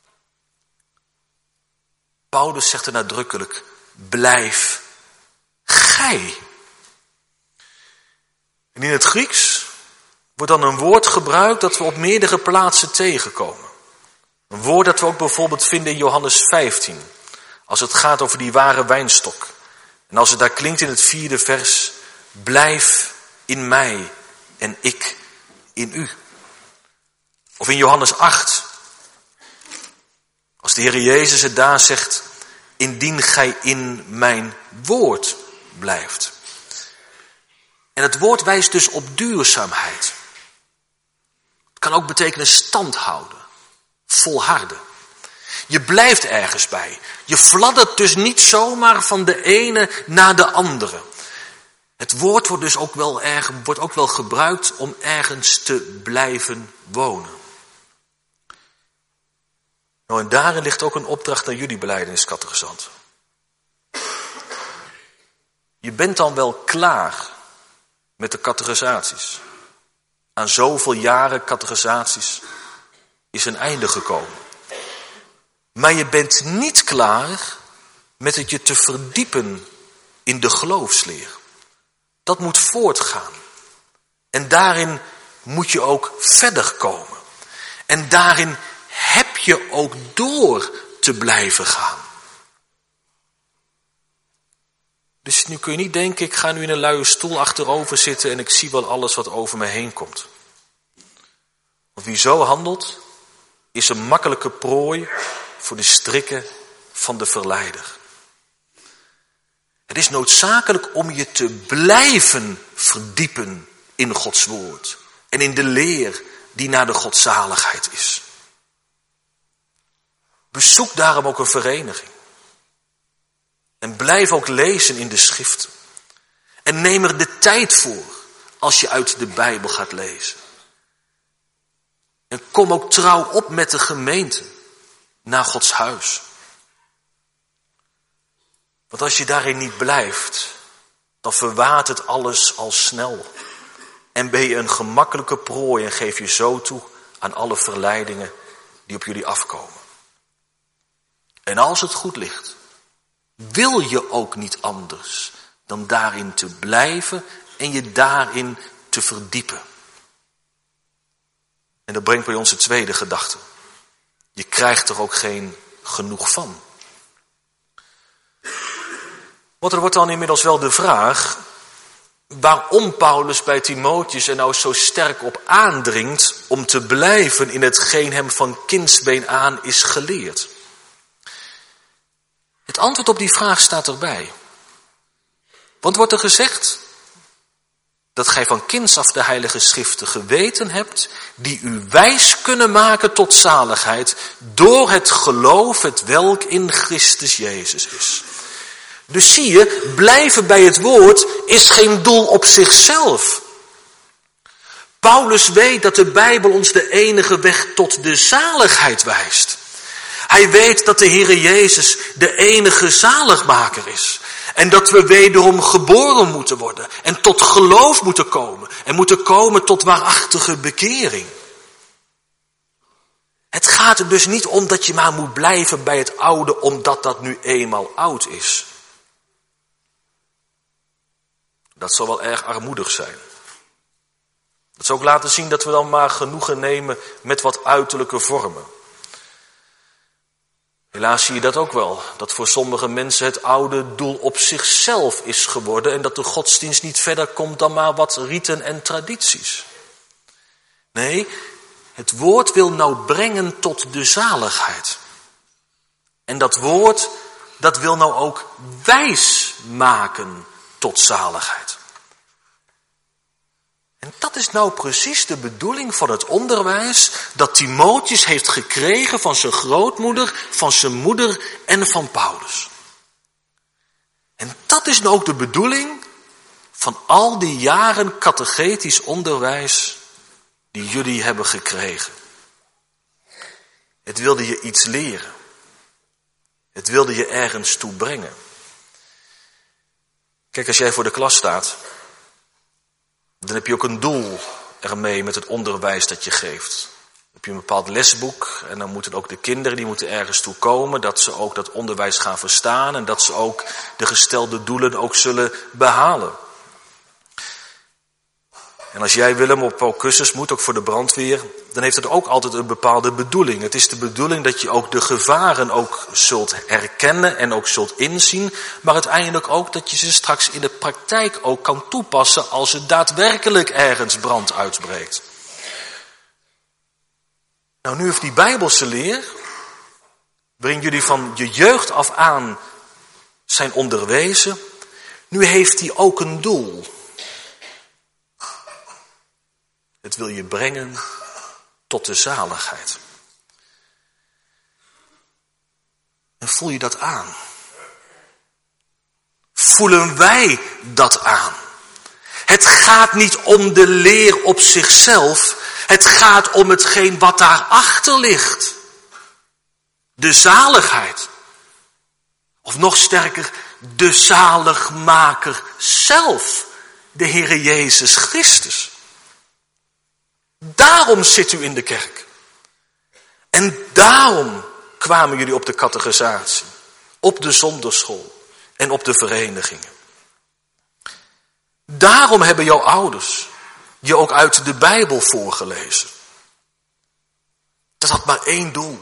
Paulus zegt er nadrukkelijk, blijf gij. En in het Grieks wordt dan een woord gebruikt dat we op meerdere plaatsen tegenkomen. Een woord dat we ook bijvoorbeeld vinden in Johannes vijftien. Als het gaat over die ware wijnstok. En als het daar klinkt in het vierde vers. Blijf in mij en ik in u. Of in Johannes acht. Als de Heer Jezus het daar zegt. Indien gij in mijn woord blijft. En het woord wijst dus op duurzaamheid. Het kan ook betekenen stand houden. Volharden. Je blijft ergens bij. Je fladdert dus niet zomaar van de ene naar de andere. Het woord wordt dus ook wel, erg, wordt ook wel gebruikt om ergens te blijven wonen. Nou, en daarin ligt ook een opdracht aan jullie belijdeniscatechisanten. Je bent dan wel klaar met de catechisaties. Aan zoveel jaren catechisaties is een einde gekomen. Maar je bent niet klaar met het je te verdiepen in de geloofsleer. Dat moet voortgaan. En daarin moet je ook verder komen. En daarin heb je ook door te blijven gaan. Dus nu kun je niet denken, ik ga nu in een luie stoel achterover zitten en ik zie wel alles wat over me heen komt. Want wie zo handelt, is een makkelijke prooi voor de strikken van de verleider. Het is noodzakelijk om je te blijven verdiepen in Gods woord. En in de leer die naar de godzaligheid is. Bezoek daarom ook een vereniging. En blijf ook lezen in de schriften. En neem er de tijd voor als je uit de Bijbel gaat lezen. En kom ook trouw op met de gemeente naar Gods huis. Want als je daarin niet blijft, dan verwatert alles al snel. En ben je een gemakkelijke prooi en geef je zo toe aan alle verleidingen die op jullie afkomen. En als het goed ligt, wil je ook niet anders dan daarin te blijven en je daarin te verdiepen. En dat brengt bij ons de tweede gedachte. Je krijgt er ook geen genoeg van. Want er wordt dan inmiddels wel de vraag waarom Paulus bij Timotheus er nou zo sterk op aandringt om te blijven in hetgeen hem van kindsbeen aan is geleerd. Het antwoord op die vraag staat erbij. Want wordt er gezegd dat gij van kinds af de heilige schriften geweten hebt, die u wijs kunnen maken tot zaligheid door het geloof het welk in Christus Jezus is. Dus zie je, blijven bij het woord is geen doel op zichzelf. Paulus weet dat de Bijbel ons de enige weg tot de zaligheid wijst. Hij weet dat de Heere Jezus de enige zaligmaker is. En dat we wederom geboren moeten worden. En tot geloof moeten komen. En moeten komen tot waarachtige bekering. Het gaat er dus niet om dat je maar moet blijven bij het oude, omdat dat nu eenmaal oud is. Dat zal wel erg armoedig zijn. Dat zou ook laten zien dat we dan maar genoegen nemen met wat uiterlijke vormen. Helaas zie je dat ook wel. Dat voor sommige mensen het oude doel op zichzelf is geworden. En dat de godsdienst niet verder komt dan maar wat riten en tradities. Nee, het woord wil nou brengen tot de zaligheid. En dat woord, dat wil nou ook wijs maken tot zaligheid. En dat is nou precies de bedoeling van het onderwijs dat Timotheus heeft gekregen van zijn grootmoeder, van zijn moeder en van Paulus. En dat is nou ook de bedoeling van al die jaren catechetisch onderwijs die jullie hebben gekregen. Het wilde je iets leren. Het wilde je ergens toe brengen. Kijk, als jij voor de klas staat, dan heb je ook een doel ermee met het onderwijs dat je geeft. Dan heb je een bepaald lesboek en dan moeten ook de kinderen, die moeten ergens toe komen, dat ze ook dat onderwijs gaan verstaan en dat ze ook de gestelde doelen ook zullen behalen. En als jij, Willem, op Augustus moet, ook voor de brandweer, dan heeft het ook altijd een bepaalde bedoeling. Het is de bedoeling dat je ook de gevaren ook zult herkennen en ook zult inzien, maar uiteindelijk ook dat je ze straks in de praktijk ook kan toepassen als er daadwerkelijk ergens brand uitbreekt. Nou, nu heeft die Bijbelse leer, waarin jullie van je jeugd af aan zijn onderwezen, nu heeft die ook een doel. Het wil je brengen tot de zaligheid. En voel je dat aan? Voelen wij dat aan? Het gaat niet om de leer op zichzelf. Het gaat om hetgeen wat daarachter ligt. De zaligheid. Of nog sterker, de zaligmaker zelf. De Heere Jezus Christus. Daarom zit u in de kerk. En daarom kwamen jullie op de catechisatie, op de zondagschool en op de verenigingen. Daarom hebben jouw ouders je ook uit de Bijbel voorgelezen. Dat had maar één doel.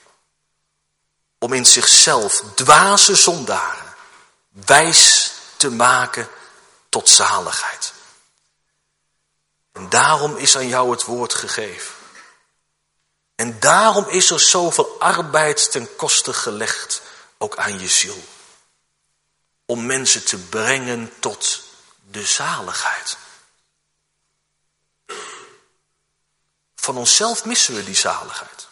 Om in zichzelf dwaze zondaren wijs te maken tot zaligheid. En daarom is aan jou het woord gegeven. En daarom is er zoveel arbeid ten koste gelegd, ook aan je ziel. Om mensen te brengen tot de zaligheid. Van onszelf missen we die zaligheid.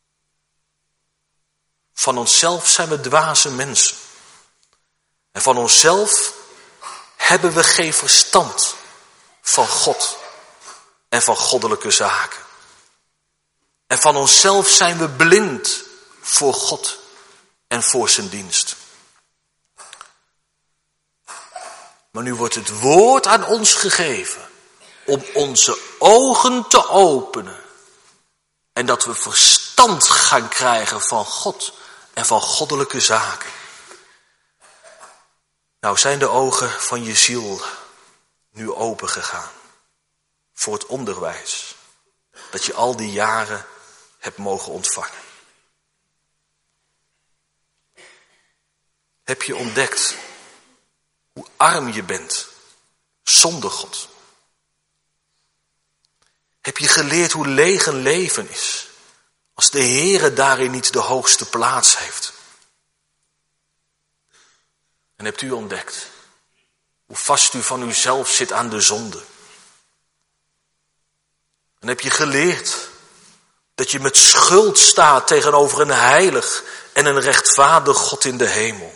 Van onszelf zijn we dwaze mensen. En van onszelf hebben we geen verstand van God en van goddelijke zaken. En van onszelf zijn we blind voor God en voor zijn dienst. Maar nu wordt het woord aan ons gegeven om onze ogen te openen. En dat we verstand gaan krijgen van God en van goddelijke zaken. Nou zijn de ogen van je ziel nu open gegaan voor het onderwijs dat je al die jaren hebt mogen ontvangen. Heb je ontdekt hoe arm je bent zonder God? Heb je geleerd hoe leeg een leven is als de Heere daarin niet de hoogste plaats heeft? En hebt u ontdekt hoe vast u van uzelf zit aan de zonde? En heb je geleerd dat je met schuld staat tegenover een heilig en een rechtvaardig God in de hemel?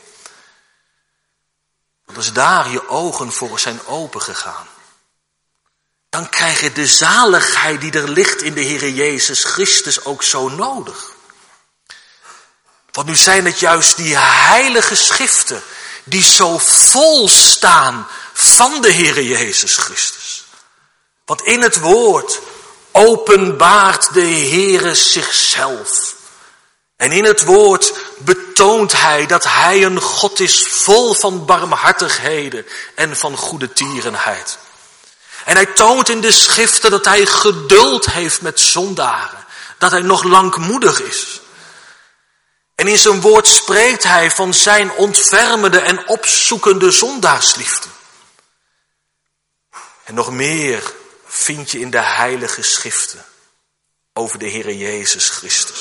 Want als daar je ogen voor zijn opengegaan, dan krijg je de zaligheid die er ligt in de Heere Jezus Christus ook zo nodig. Want nu zijn het juist die heilige schriften die zo vol staan van de Heere Jezus Christus. Want in het woord openbaart de Heere zichzelf. En in het woord betoont hij dat hij een God is vol van barmhartigheden en van goede tierenheid. En hij toont in de schriften dat hij geduld heeft met zondaren. Dat hij nog langmoedig is. En in zijn woord spreekt hij van zijn ontfermende en opzoekende zondaarsliefde. En nog meer vind je in de heilige schriften over de Heere Jezus Christus.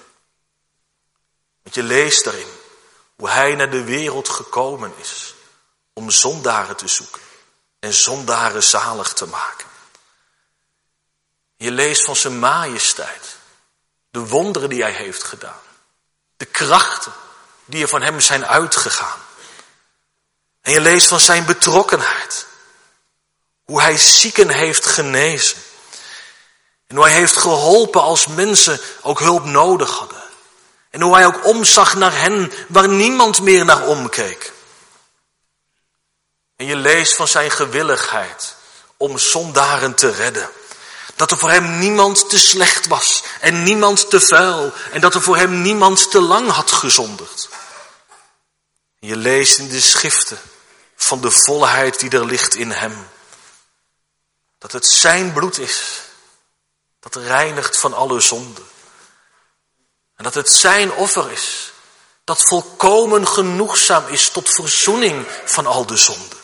Want je leest daarin hoe hij naar de wereld gekomen is om zondaren te zoeken en zondaren zalig te maken. Je leest van zijn majesteit, de wonderen die hij heeft gedaan, de krachten die er van hem zijn uitgegaan. En je leest van zijn betrokkenheid, hoe hij zieken heeft genezen en hoe hij heeft geholpen als mensen ook hulp nodig hadden. En hoe hij ook omzag naar hen waar niemand meer naar omkeek. En je leest van zijn gewilligheid om zondaren te redden. Dat er voor hem niemand te slecht was en niemand te vuil. En dat er voor hem niemand te lang had gezondigd. En je leest in de schriften van de volheid die er ligt in hem. Dat het zijn bloed is dat reinigt van alle zonde. En dat het zijn offer is dat volkomen genoegzaam is tot verzoening van al de zonden.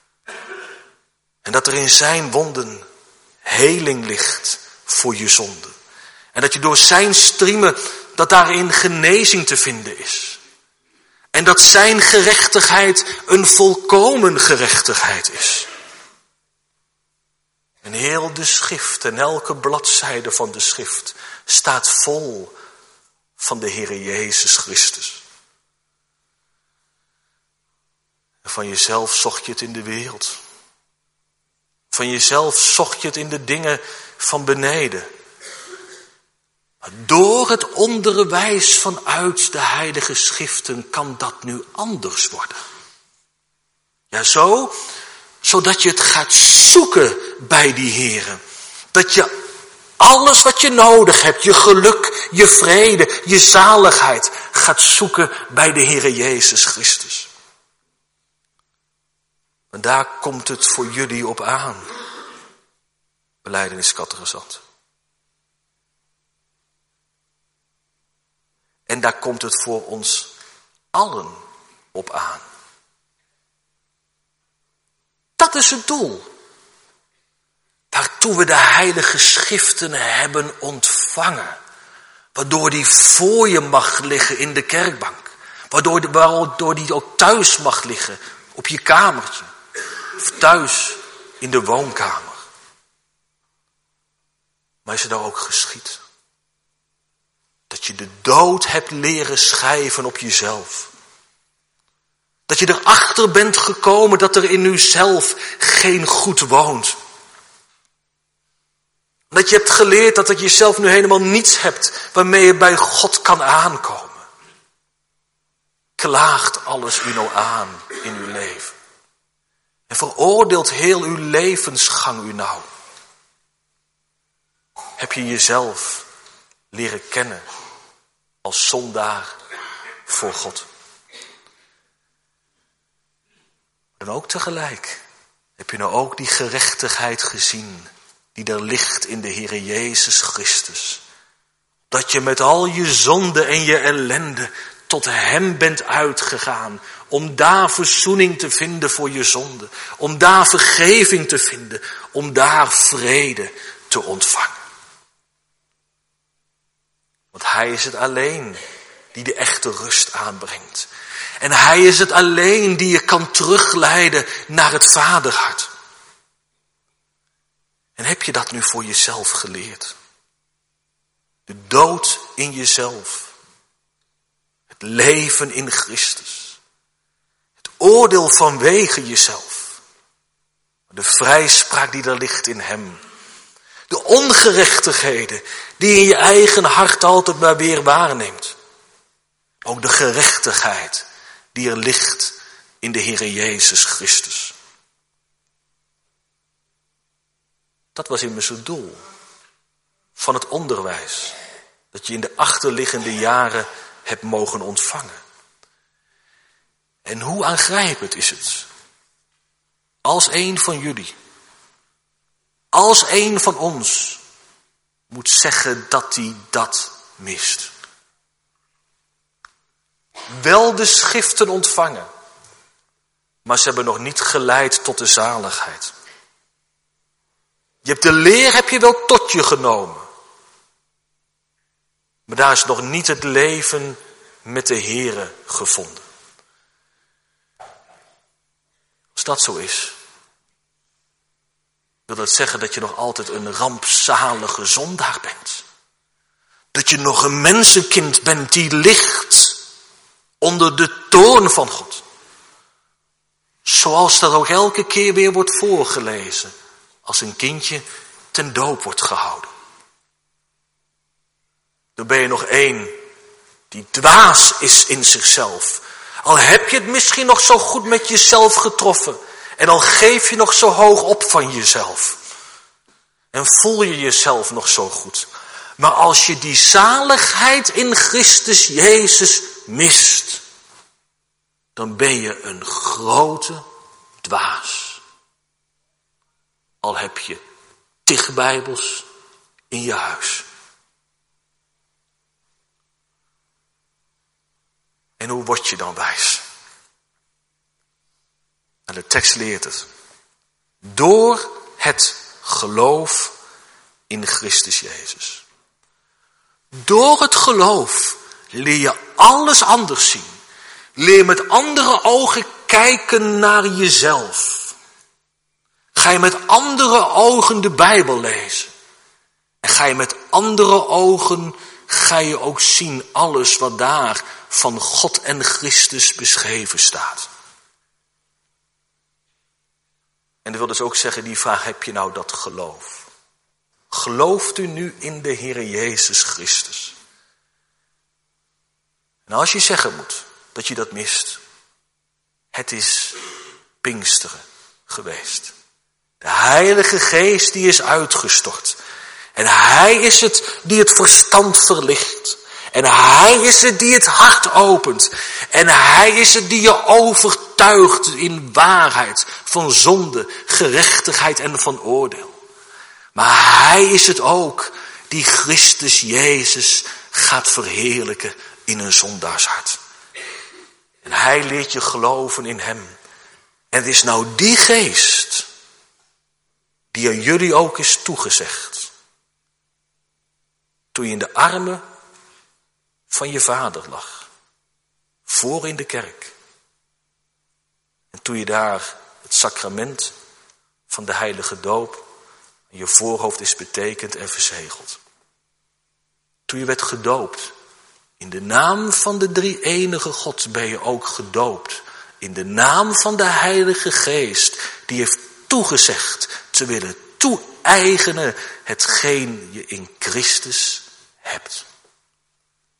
En dat er in zijn wonden heling ligt voor je zonde. En dat je door zijn striemen, dat daarin genezing te vinden is. En dat zijn gerechtigheid een volkomen gerechtigheid is. En heel de schrift en elke bladzijde van de schrift staat vol van de Heere Jezus Christus. En van jezelf zocht je het in de wereld. Van jezelf zocht je het in de dingen van beneden. Maar door het onderwijs vanuit de heilige schriften kan dat nu anders worden. Ja, zo, zodat je het gaat zoeken bij die Heere. Dat je alles wat je nodig hebt, je geluk, je vrede, je zaligheid, gaat zoeken bij de Heere Jezus Christus. En daar komt het voor jullie op aan. Belijdenis Katterazat. En daar komt het voor ons allen op aan. Dat is het doel. Waartoe we de heilige schriften hebben ontvangen. Waardoor die voor je mag liggen in de kerkbank. Waardoor, waardoor die ook thuis mag liggen op je kamertje. Of thuis in de woonkamer. Maar is het daar ook geschied? Dat je de dood hebt leren schrijven op jezelf. Dat je erachter bent gekomen dat er in uzelf geen goed woont. Dat je hebt geleerd dat je jezelf nu helemaal niets hebt waarmee je bij God kan aankomen. Klaagt alles u nou aan in uw leven. En veroordeelt heel uw levensgang u nou? Heb je jezelf leren kennen als zondaar voor God? En ook tegelijk, heb je nou ook die gerechtigheid gezien die er ligt in de Heere Jezus Christus? Dat je met al je zonde en je ellende tot hem bent uitgegaan. Om daar verzoening te vinden voor je zonde. Om daar vergeving te vinden. Om daar vrede te ontvangen. Want hij is het alleen die de echte rust aanbrengt. En hij is het alleen die je kan terugleiden naar het vaderhart. En heb je dat nu voor jezelf geleerd? De dood in jezelf. Het leven in Christus. Het oordeel vanwege jezelf. De vrijspraak die er ligt in hem. De ongerechtigheden die in je eigen hart altijd maar weer waarneemt. Ook de gerechtigheid die er ligt in de Heere Jezus Christus. Dat was immers het doel van het onderwijs dat je in de achterliggende jaren hebt mogen ontvangen. En hoe aangrijpend is het als een van jullie, als een van ons moet zeggen dat hij dat mist. Wel de schriften ontvangen, maar ze hebben nog niet geleid tot de zaligheid. Je hebt de leer heb je wel tot je genomen. Maar daar is nog niet het leven met de Heere gevonden. Als dat zo is, wil dat zeggen dat je nog altijd een rampzalige zondaar bent. Dat je nog een mensenkind bent die ligt onder de toorn van God. Zoals dat ook elke keer weer wordt voorgelezen als een kindje ten doop wordt gehouden. Dan ben je nog één die dwaas is in zichzelf. Al heb je het misschien nog zo goed met jezelf getroffen. En al geef je nog zo hoog op van jezelf. En voel je jezelf nog zo goed. Maar als je die zaligheid in Christus Jezus mist, dan ben je een grote dwaas. Al heb je tig Bijbels in je huis. En hoe word je dan wijs? En de tekst leert het. Door het geloof in Christus Jezus. Door het geloof leer je alles anders zien. Leer met andere ogen kijken naar jezelf. Ga je met andere ogen de Bijbel lezen. En ga je met andere ogen, ga je ook zien alles wat daar van God en Christus beschreven staat. En dat wil dus ook zeggen, die vraag, heb je nou dat geloof? Gelooft u nu in de Heere Jezus Christus? En als je zeggen moet dat je dat mist, het is Pinksteren geweest. De Heilige Geest die is uitgestort. En hij is het die het verstand verlicht. En hij is het die het hart opent. En hij is het die je overtuigt in waarheid van zonde, gerechtigheid en van oordeel. Maar hij is het ook die Christus Jezus gaat verheerlijken in een zondaarshart. En hij leert je geloven in hem. En het is nou die geest die aan jullie ook is toegezegd. Toen je in de armen van je vader lag. Voor in de kerk. En toen je daar het sacrament van de heilige doop aan je voorhoofd is betekend en verzegeld. Toen je werd gedoopt. In de naam van de drie-enige God ben je ook gedoopt. In de naam van de Heilige Geest. Die heeft toegezegd te willen toe-eigenen hetgeen je in Christus hebt.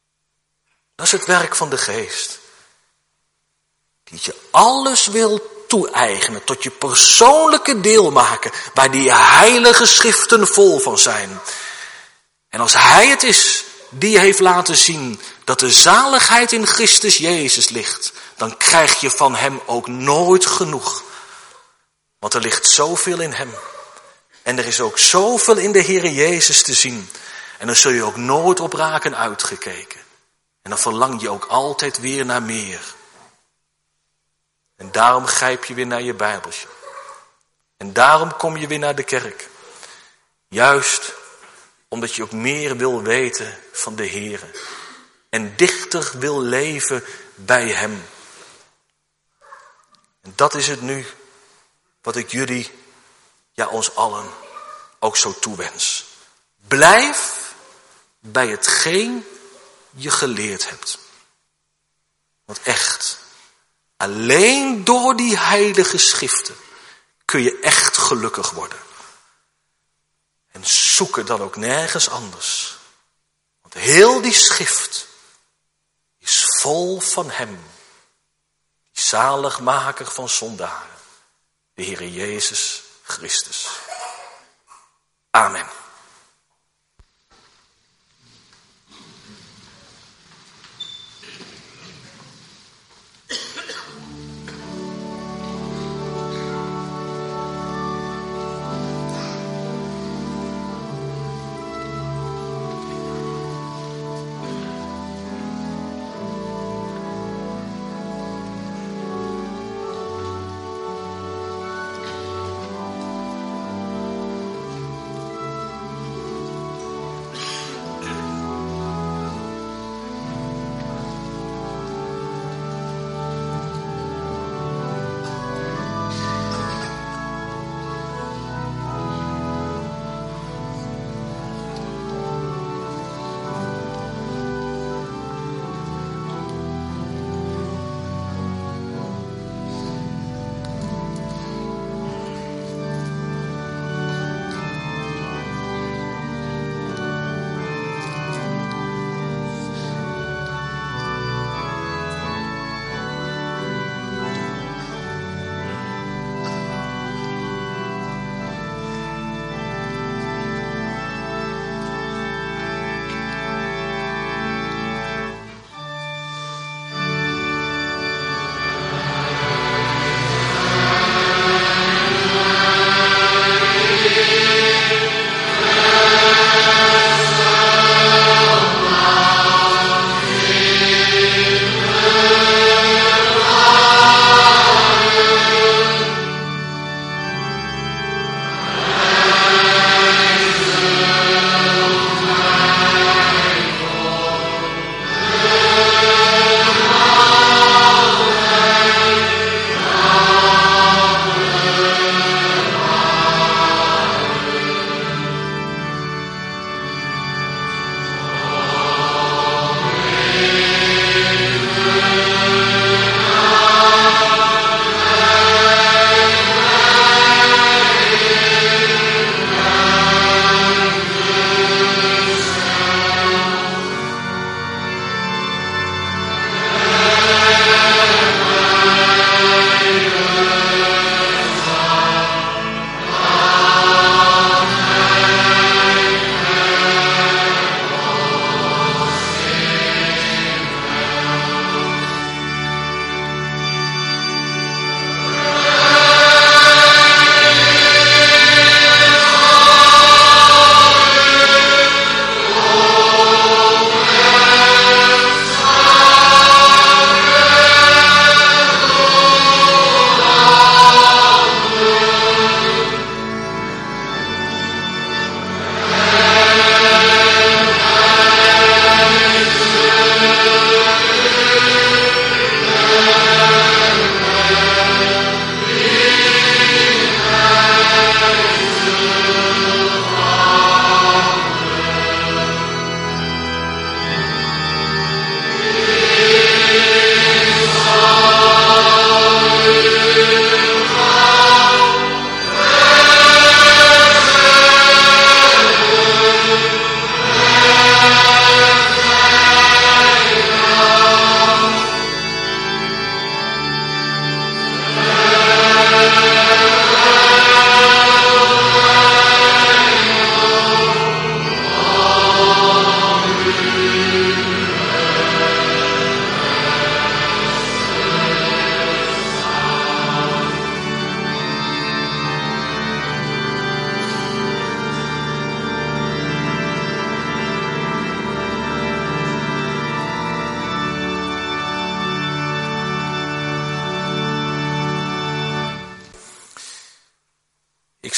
Dat is het werk van de Geest. Die je alles wil toe-eigenen, tot je persoonlijke deel maken, waar die heilige schriften vol van zijn. En als hij het is die je heeft laten zien dat de zaligheid in Christus Jezus ligt, dan krijg je van hem ook nooit genoeg. Want er ligt zoveel in hem. En er is ook zoveel in de Heere Jezus te zien. En dan zul je ook nooit op raken uitgekeken. En dan verlang je ook altijd weer naar meer. En daarom grijp je weer naar je Bijbeltje. En daarom kom je weer naar de kerk. Juist omdat je ook meer wil weten van de Heere. En dichter wil leven bij hem. En dat is het nu wat ik jullie, ja ons allen, ook zo toewens. Blijf bij hetgeen je geleerd hebt. Want echt, alleen door die heilige schriften kun je echt gelukkig worden. En zoek er dan ook nergens anders. Want heel die schrift is vol van hem. Die zaligmaker van zondaren. De Heere Jezus Christus. Amen.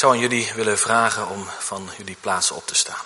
zou aan jullie willen vragen om van jullie plaatsen op te staan.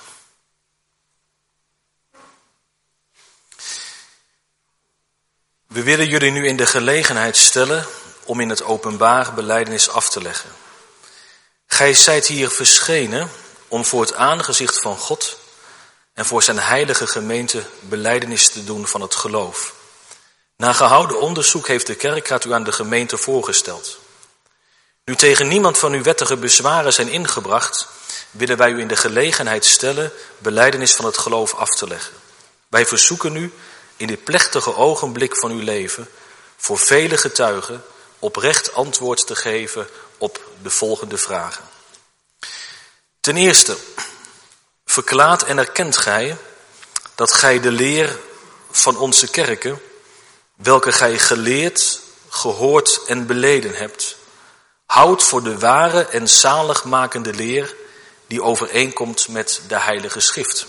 We willen jullie nu in de gelegenheid stellen om in het openbaar belijdenis af te leggen. Gij zijt hier verschenen om voor het aangezicht van God en voor zijn heilige gemeente belijdenis te doen van het geloof. Na gehouden onderzoek heeft de kerkraad u aan de gemeente voorgesteld. Nu tegen niemand van uw wettige bezwaren zijn ingebracht, willen wij u in de gelegenheid stellen belijdenis van het geloof af te leggen. Wij verzoeken u in dit plechtige ogenblik van uw leven voor vele getuigen oprecht antwoord te geven op de volgende vragen. Ten eerste, verklaart en erkent gij dat gij de leer van onze kerken, welke gij geleerd, gehoord en beleden hebt, houdt voor de ware en zaligmakende leer die overeenkomt met de Heilige Schrift.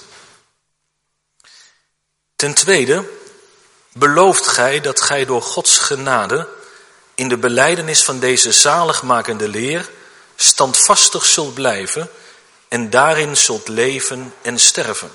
Ten tweede, belooft gij dat gij door Gods genade in de belijdenis van deze zaligmakende leer standvastig zult blijven en daarin zult leven en sterven.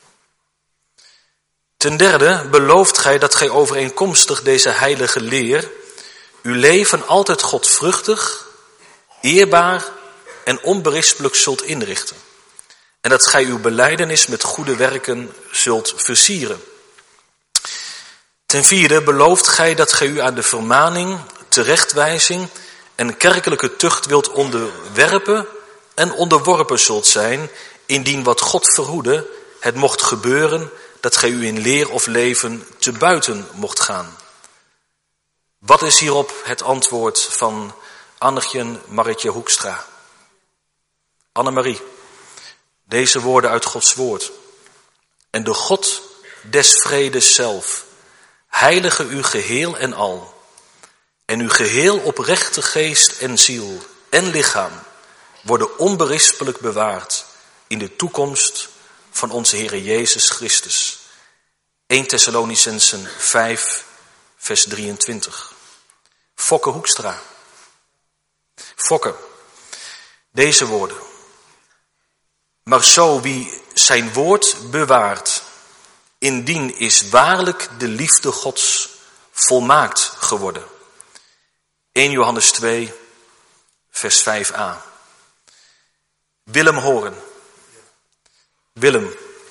Ten derde, belooft gij dat gij overeenkomstig deze heilige leer uw leven altijd godvruchtig, eerbaar en onberispelijk zult inrichten. En dat gij uw belijdenis met goede werken zult versieren. Ten vierde, belooft gij dat gij u aan de vermaning, terechtwijzing en kerkelijke tucht wilt onderwerpen en onderworpen zult zijn, indien wat God verhoede, het mocht gebeuren dat gij u in leer of leven te buiten mocht gaan. Wat is hierop het antwoord van Annegien Marretje Hoekstra? Annemarie, deze woorden uit Gods woord. En de God des vredes zelf heilige u geheel en al, en uw geheel oprechte geest en ziel en lichaam worden onberispelijk bewaard in de toekomst van onze Heere Jezus Christus. Eerste Thessalonicenzen vijf, vers drieëntwintig. Fokke Hoekstra. Fokke, deze woorden. Maar zo wie zijn woord bewaart, indien is waarlijk de liefde Gods volmaakt geworden. Eerste Johannes twee, vers vijf a. Willem horen. Willem,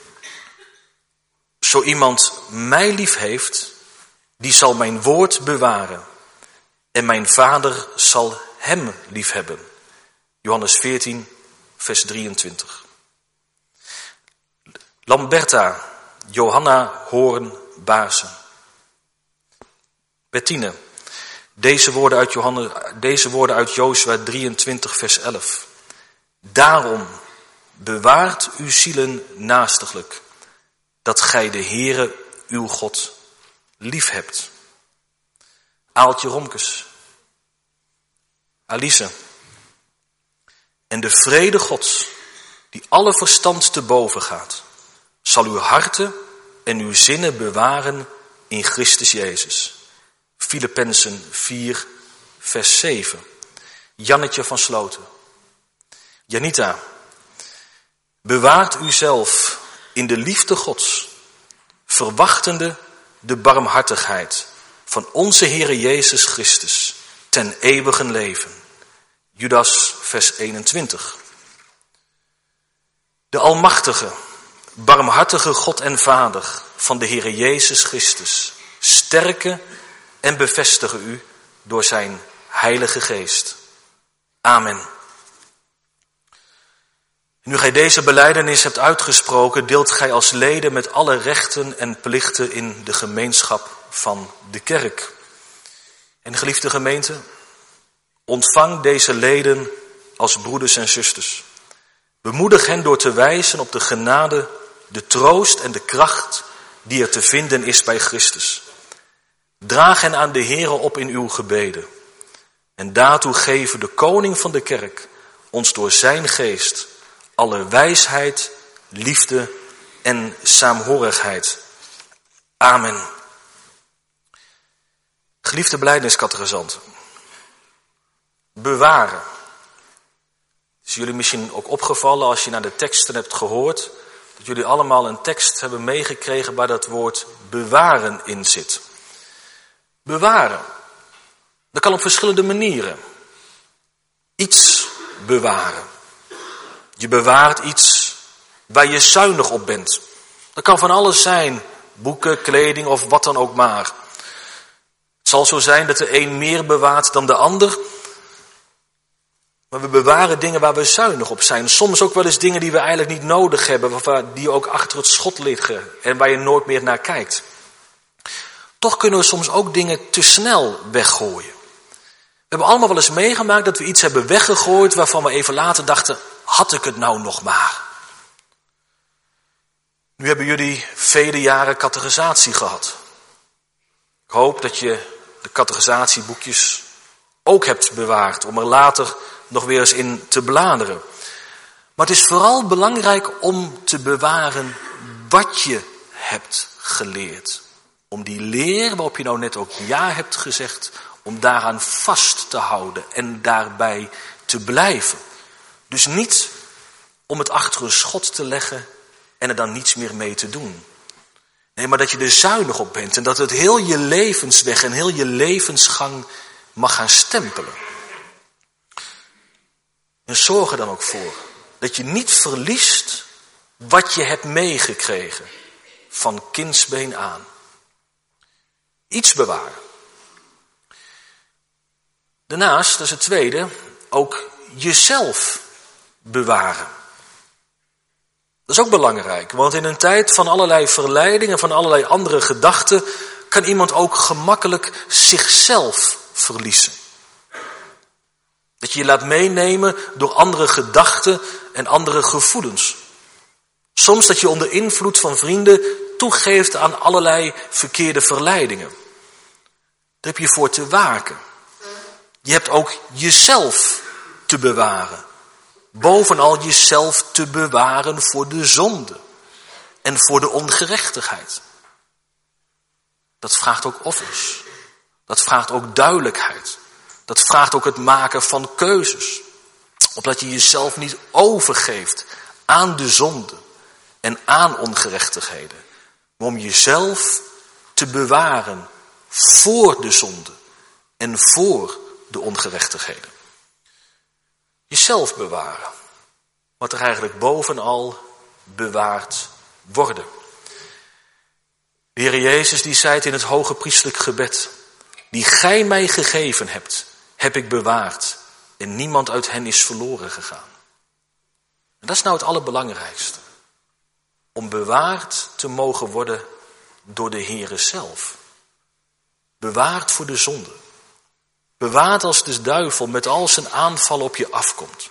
zo iemand mij lief heeft, die zal mijn woord bewaren. En mijn vader zal hem lief hebben. Johannes veertien, vers drieëntwintig. Lamberta, Johanna Hoorn Baasen. Bettine, deze woorden uit, Johannes, deze woorden uit Jozua drieëntwintig, vers elf. Daarom bewaart uw zielen naastiglijk, dat gij de Heere uw God lief hebt. Aaltje Romkes. Alice. En de vrede Gods, die alle verstand te boven gaat, zal uw harten en uw zinnen bewaren in Christus Jezus. Filippenzen vier, vers zeven. Jannetje van Sloten. Janita, bewaart uzelf in de liefde Gods, verwachtende de barmhartigheid van onze Heere Jezus Christus ten eeuwigen leven. Judas, vers eenentwintig. De almachtige, barmhartige God en Vader van de Heere Jezus Christus sterke en bevestige u door zijn Heilige Geest. Amen. Nu gij deze belijdenis hebt uitgesproken, deelt gij als leden met alle rechten en plichten in de gemeenschap van de kerk. En geliefde gemeente, ontvang deze leden als broeders en zusters. Bemoedig hen door te wijzen op de genade, de troost en de kracht die er te vinden is bij Christus. Draag hen aan de Heere op in uw gebeden. En daartoe geven de koning van de kerk ons door zijn geest alle wijsheid, liefde en saamhorigheid. Amen. Geliefde belijdeniscatechisanten, bewaren. Het is jullie misschien ook opgevallen als je naar de teksten hebt gehoord, dat jullie allemaal een tekst hebben meegekregen waar dat woord bewaren in zit. Bewaren. Dat kan op verschillende manieren. Iets bewaren. Je bewaart iets waar je zuinig op bent. Dat kan van alles zijn. Boeken, kleding of wat dan ook maar. Het zal zo zijn dat de een meer bewaart dan de ander. Maar we bewaren dingen waar we zuinig op zijn. Soms ook wel eens dingen die we eigenlijk niet nodig hebben. Die ook achter het schot liggen. En waar je nooit meer naar kijkt. Toch kunnen we soms ook dingen te snel weggooien. We hebben allemaal wel eens meegemaakt dat we iets hebben weggegooid waarvan we even later dachten, had ik het nou nog maar? Nu hebben jullie vele jaren catechisatie gehad. Ik hoop dat je de catecisatieboekjes ook hebt bewaard om er later nog weer eens in te bladeren. Maar het is vooral belangrijk om te bewaren wat je hebt geleerd. Om die leer waarop je nou net ook ja hebt gezegd, om daaraan vast te houden en daarbij te blijven. Dus niet om het achter een schot te leggen en er dan niets meer mee te doen. Nee, maar dat je er zuinig op bent en dat het heel je levensweg en heel je levensgang mag gaan stempelen. En zorg er dan ook voor dat je niet verliest wat je hebt meegekregen van kindsbeen aan. Iets bewaren. Daarnaast, dat is het tweede, ook jezelf bewaren. Dat is ook belangrijk, want in een tijd van allerlei verleidingen, van allerlei andere gedachten, kan iemand ook gemakkelijk zichzelf verliezen. Dat je je laat meenemen door andere gedachten en andere gevoelens. Soms dat je onder invloed van vrienden toegeeft aan allerlei verkeerde verleidingen. Daar heb je voor te waken. Je hebt ook jezelf te bewaren. Bovenal jezelf te bewaren voor de zonde en voor de ongerechtigheid. Dat vraagt ook offers. Dat vraagt ook duidelijkheid. Dat vraagt ook het maken van keuzes. Opdat je jezelf niet overgeeft aan de zonde en aan ongerechtigheden. Maar om jezelf te bewaren voor de zonde en voor de ongerechtigheden. Jezelf bewaren. Wat er eigenlijk bovenal bewaard worden. De Heer Jezus die zei het in het hoge priestelijk gebed. Die gij mij gegeven hebt, heb ik bewaard. En niemand uit hen is verloren gegaan. En dat is nou het allerbelangrijkste. Om bewaard te mogen worden door de Heere zelf. Bewaard voor de zonde. Bewaard als de duivel met al zijn aanval op je afkomt.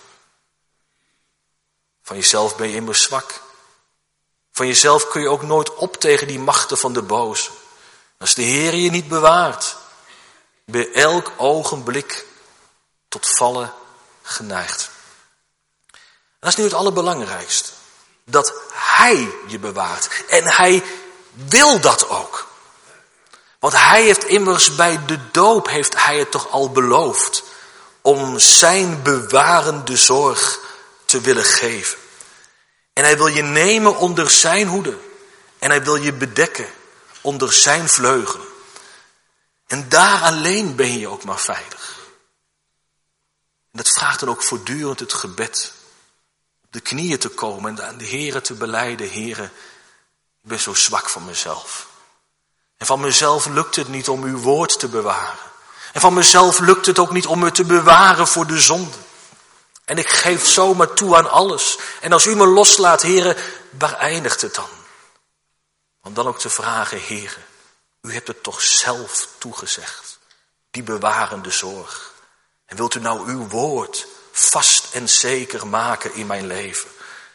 Van jezelf ben je immers zwak. Van jezelf kun je ook nooit op tegen die machten van de boze. Als de Heer je niet bewaart, ben je elk ogenblik tot vallen geneigd. En dat is nu het allerbelangrijkste. Dat Hij je bewaart. En Hij wil dat ook. Want Hij heeft immers bij de doop heeft Hij het toch al beloofd. Om zijn bewarende zorg te willen geven. En Hij wil je nemen onder zijn hoede. En Hij wil je bedekken onder zijn vleugelen. En daar alleen ben je ook maar veilig. En dat vraagt dan ook voortdurend het gebed. Op de knieën te komen en aan de Heere te belijden. Heere, ik ben zo zwak van mezelf. En van mezelf lukt het niet om uw woord te bewaren. En van mezelf lukt het ook niet om me te bewaren voor de zonde. En ik geef zomaar toe aan alles. En als u me loslaat, Heere, waar eindigt het dan? Om dan ook te vragen, Heere, u hebt het toch zelf toegezegd. Die bewarende zorg. En wilt u nou uw woord vast en zeker maken in mijn leven?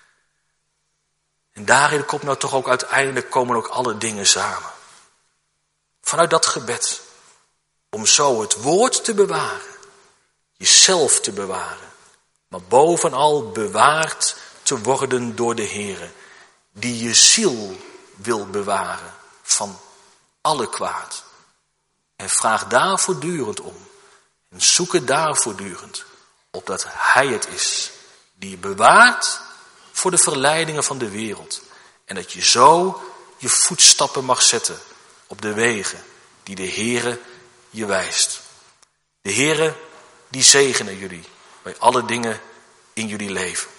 En daarin komt nou toch ook uiteindelijk komen ook alle dingen samen. Vanuit dat gebed. Om zo het woord te bewaren. Jezelf te bewaren. Maar bovenal bewaard te worden door de Heere. Die je ziel wil bewaren van alle kwaad. En vraag daar voortdurend om. En zoek het daar voortdurend. Opdat Hij het is die je bewaart voor de verleidingen van de wereld. En dat je zo je voetstappen mag zetten op de wegen die de Heere je wijst. De Heere die zegene jullie bij alle dingen in jullie leven.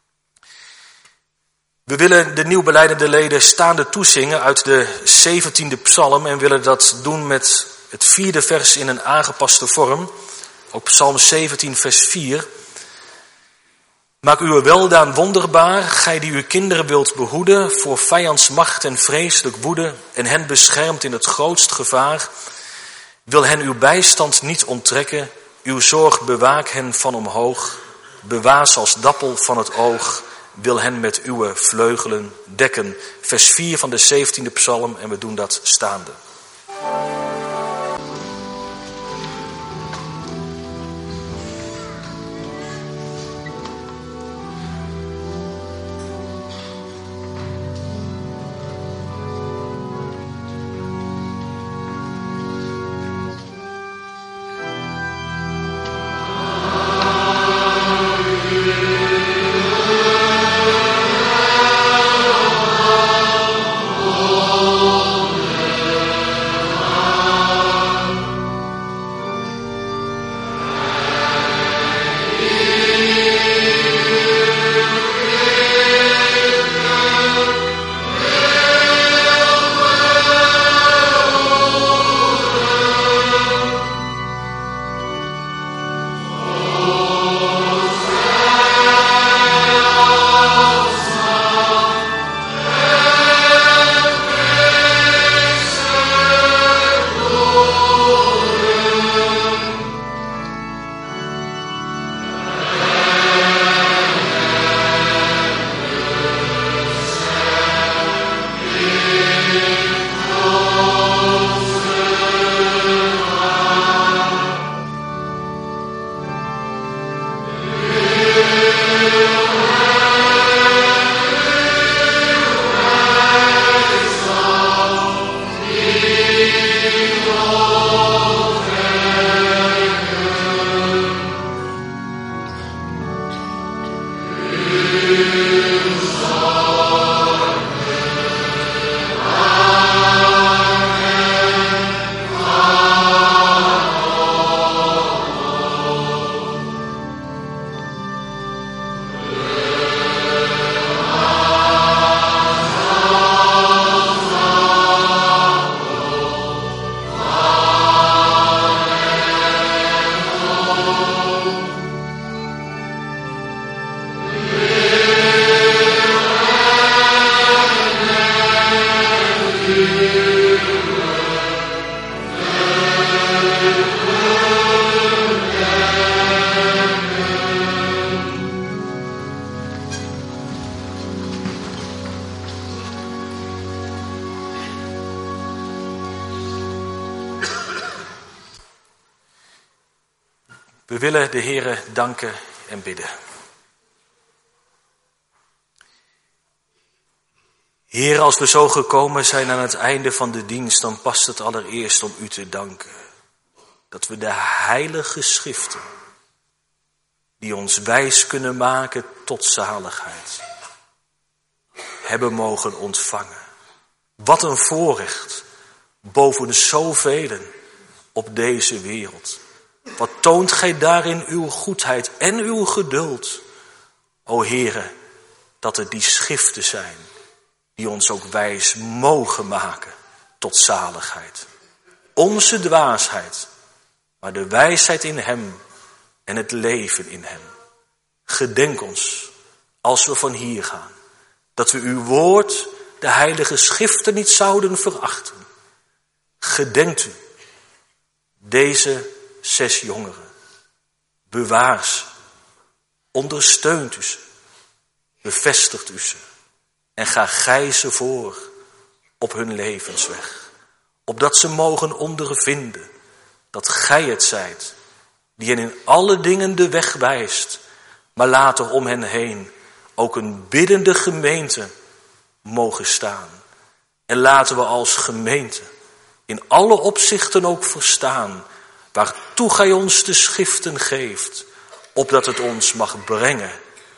We willen de nieuw belijdende leden staande toezingen uit de zeventiende psalm en willen dat doen met het vierde vers in een aangepaste vorm. Ook psalm zeventien vers vier. Maak uw weldaan wonderbaar, gij die uw kinderen wilt behoeden voor vijands macht en vreselijk woede en hen beschermt in het grootst gevaar. Wil hen uw bijstand niet onttrekken, uw zorg bewaak hen van omhoog. Bewaas als dappel van het oog, wil hen met uw vleugelen dekken. Vers vier van de zeventiende psalm en we doen dat staande. We willen de Heere danken en bidden. Heer, als we zo gekomen zijn aan het einde van de dienst, dan past het allereerst om u te danken. Dat we de heilige schriften, die ons wijs kunnen maken tot zaligheid, hebben mogen ontvangen. Wat een voorrecht boven zoveel op deze wereld. Wat toont gij daarin uw goedheid en uw geduld, o Heere, dat het die schriften zijn die ons ook wijs mogen maken tot zaligheid. Onze dwaasheid, maar de wijsheid in hem en het leven in hem. Gedenk ons, als we van hier gaan, dat we uw woord, de heilige schriften, niet zouden verachten. Gedenkt u deze zes jongeren. Bewaar ze, ondersteunt u ze, bevestigt u ze en ga gij ze voor op hun levensweg. Opdat ze mogen ondervinden dat gij het zijt die hen in alle dingen de weg wijst, maar later om hen heen ook een biddende gemeente mogen staan. En laten we als gemeente in alle opzichten ook verstaan waartoe gij ons de schriften geeft, opdat het ons mag brengen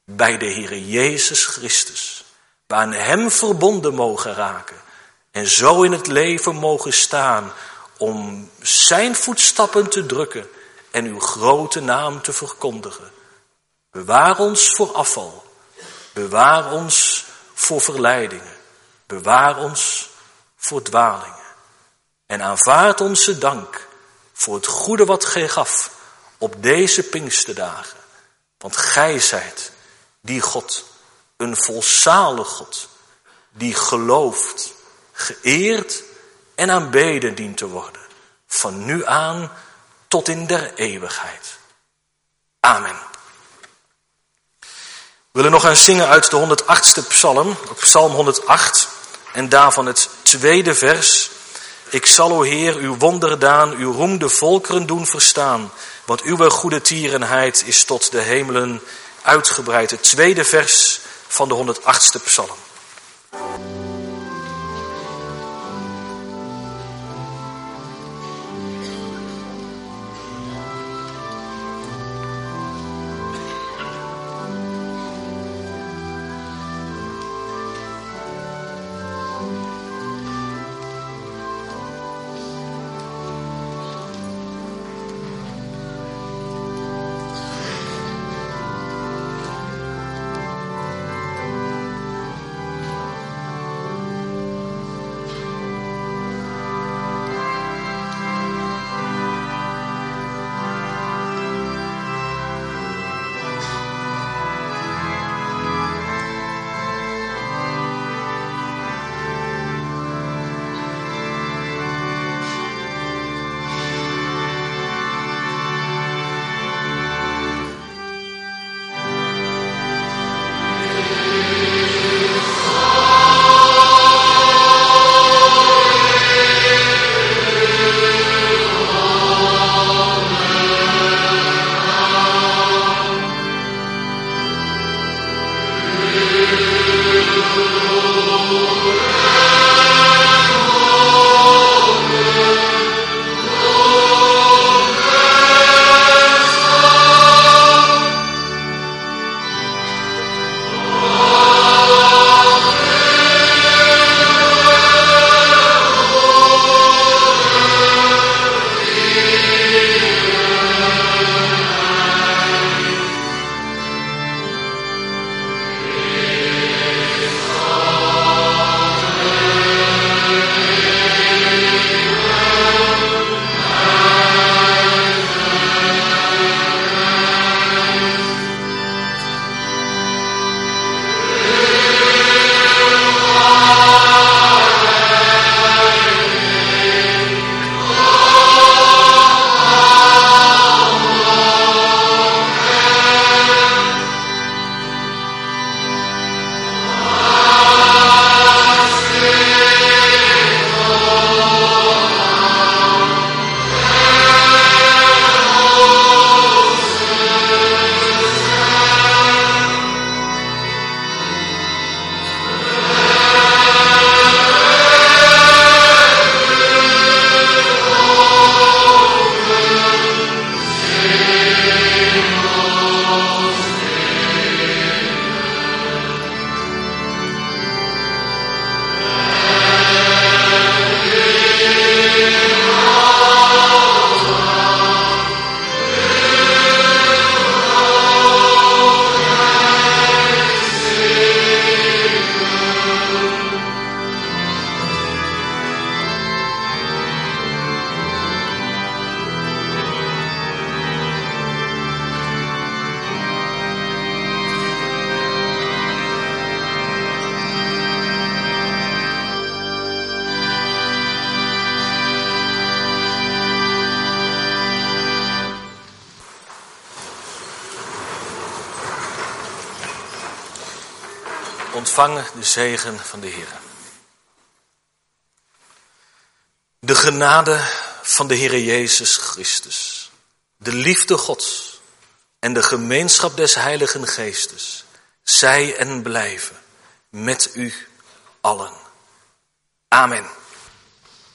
bij de Heere Jezus Christus. We aan hem verbonden mogen raken. En zo in het leven mogen staan om zijn voetstappen te drukken en uw grote naam te verkondigen. Bewaar ons voor afval. Bewaar ons voor verleidingen. Bewaar ons voor dwalingen. En aanvaard onze dank voor het goede wat gij gaf op deze Pinksterdagen. Want gij zijt die God, een volzalig God, die gelooft, geëerd en aanbeden dient te worden. Van nu aan tot in der eeuwigheid. Amen. We willen nog gaan zingen uit de honderdachtste psalm, psalm honderdacht. En daarvan het tweede vers. Ik zal, o Heer, uw wonderdaan, uw roem de volkeren doen verstaan. Want uw goede tierenheid is tot de hemelen uitgebreid. Het tweede vers van de honderdachtste psalm. Ontvang de zegen van de Heer. De genade van de Heere Jezus Christus, de liefde Gods en de gemeenschap des Heiligen Geestes, zij en blijven met u allen. Amen.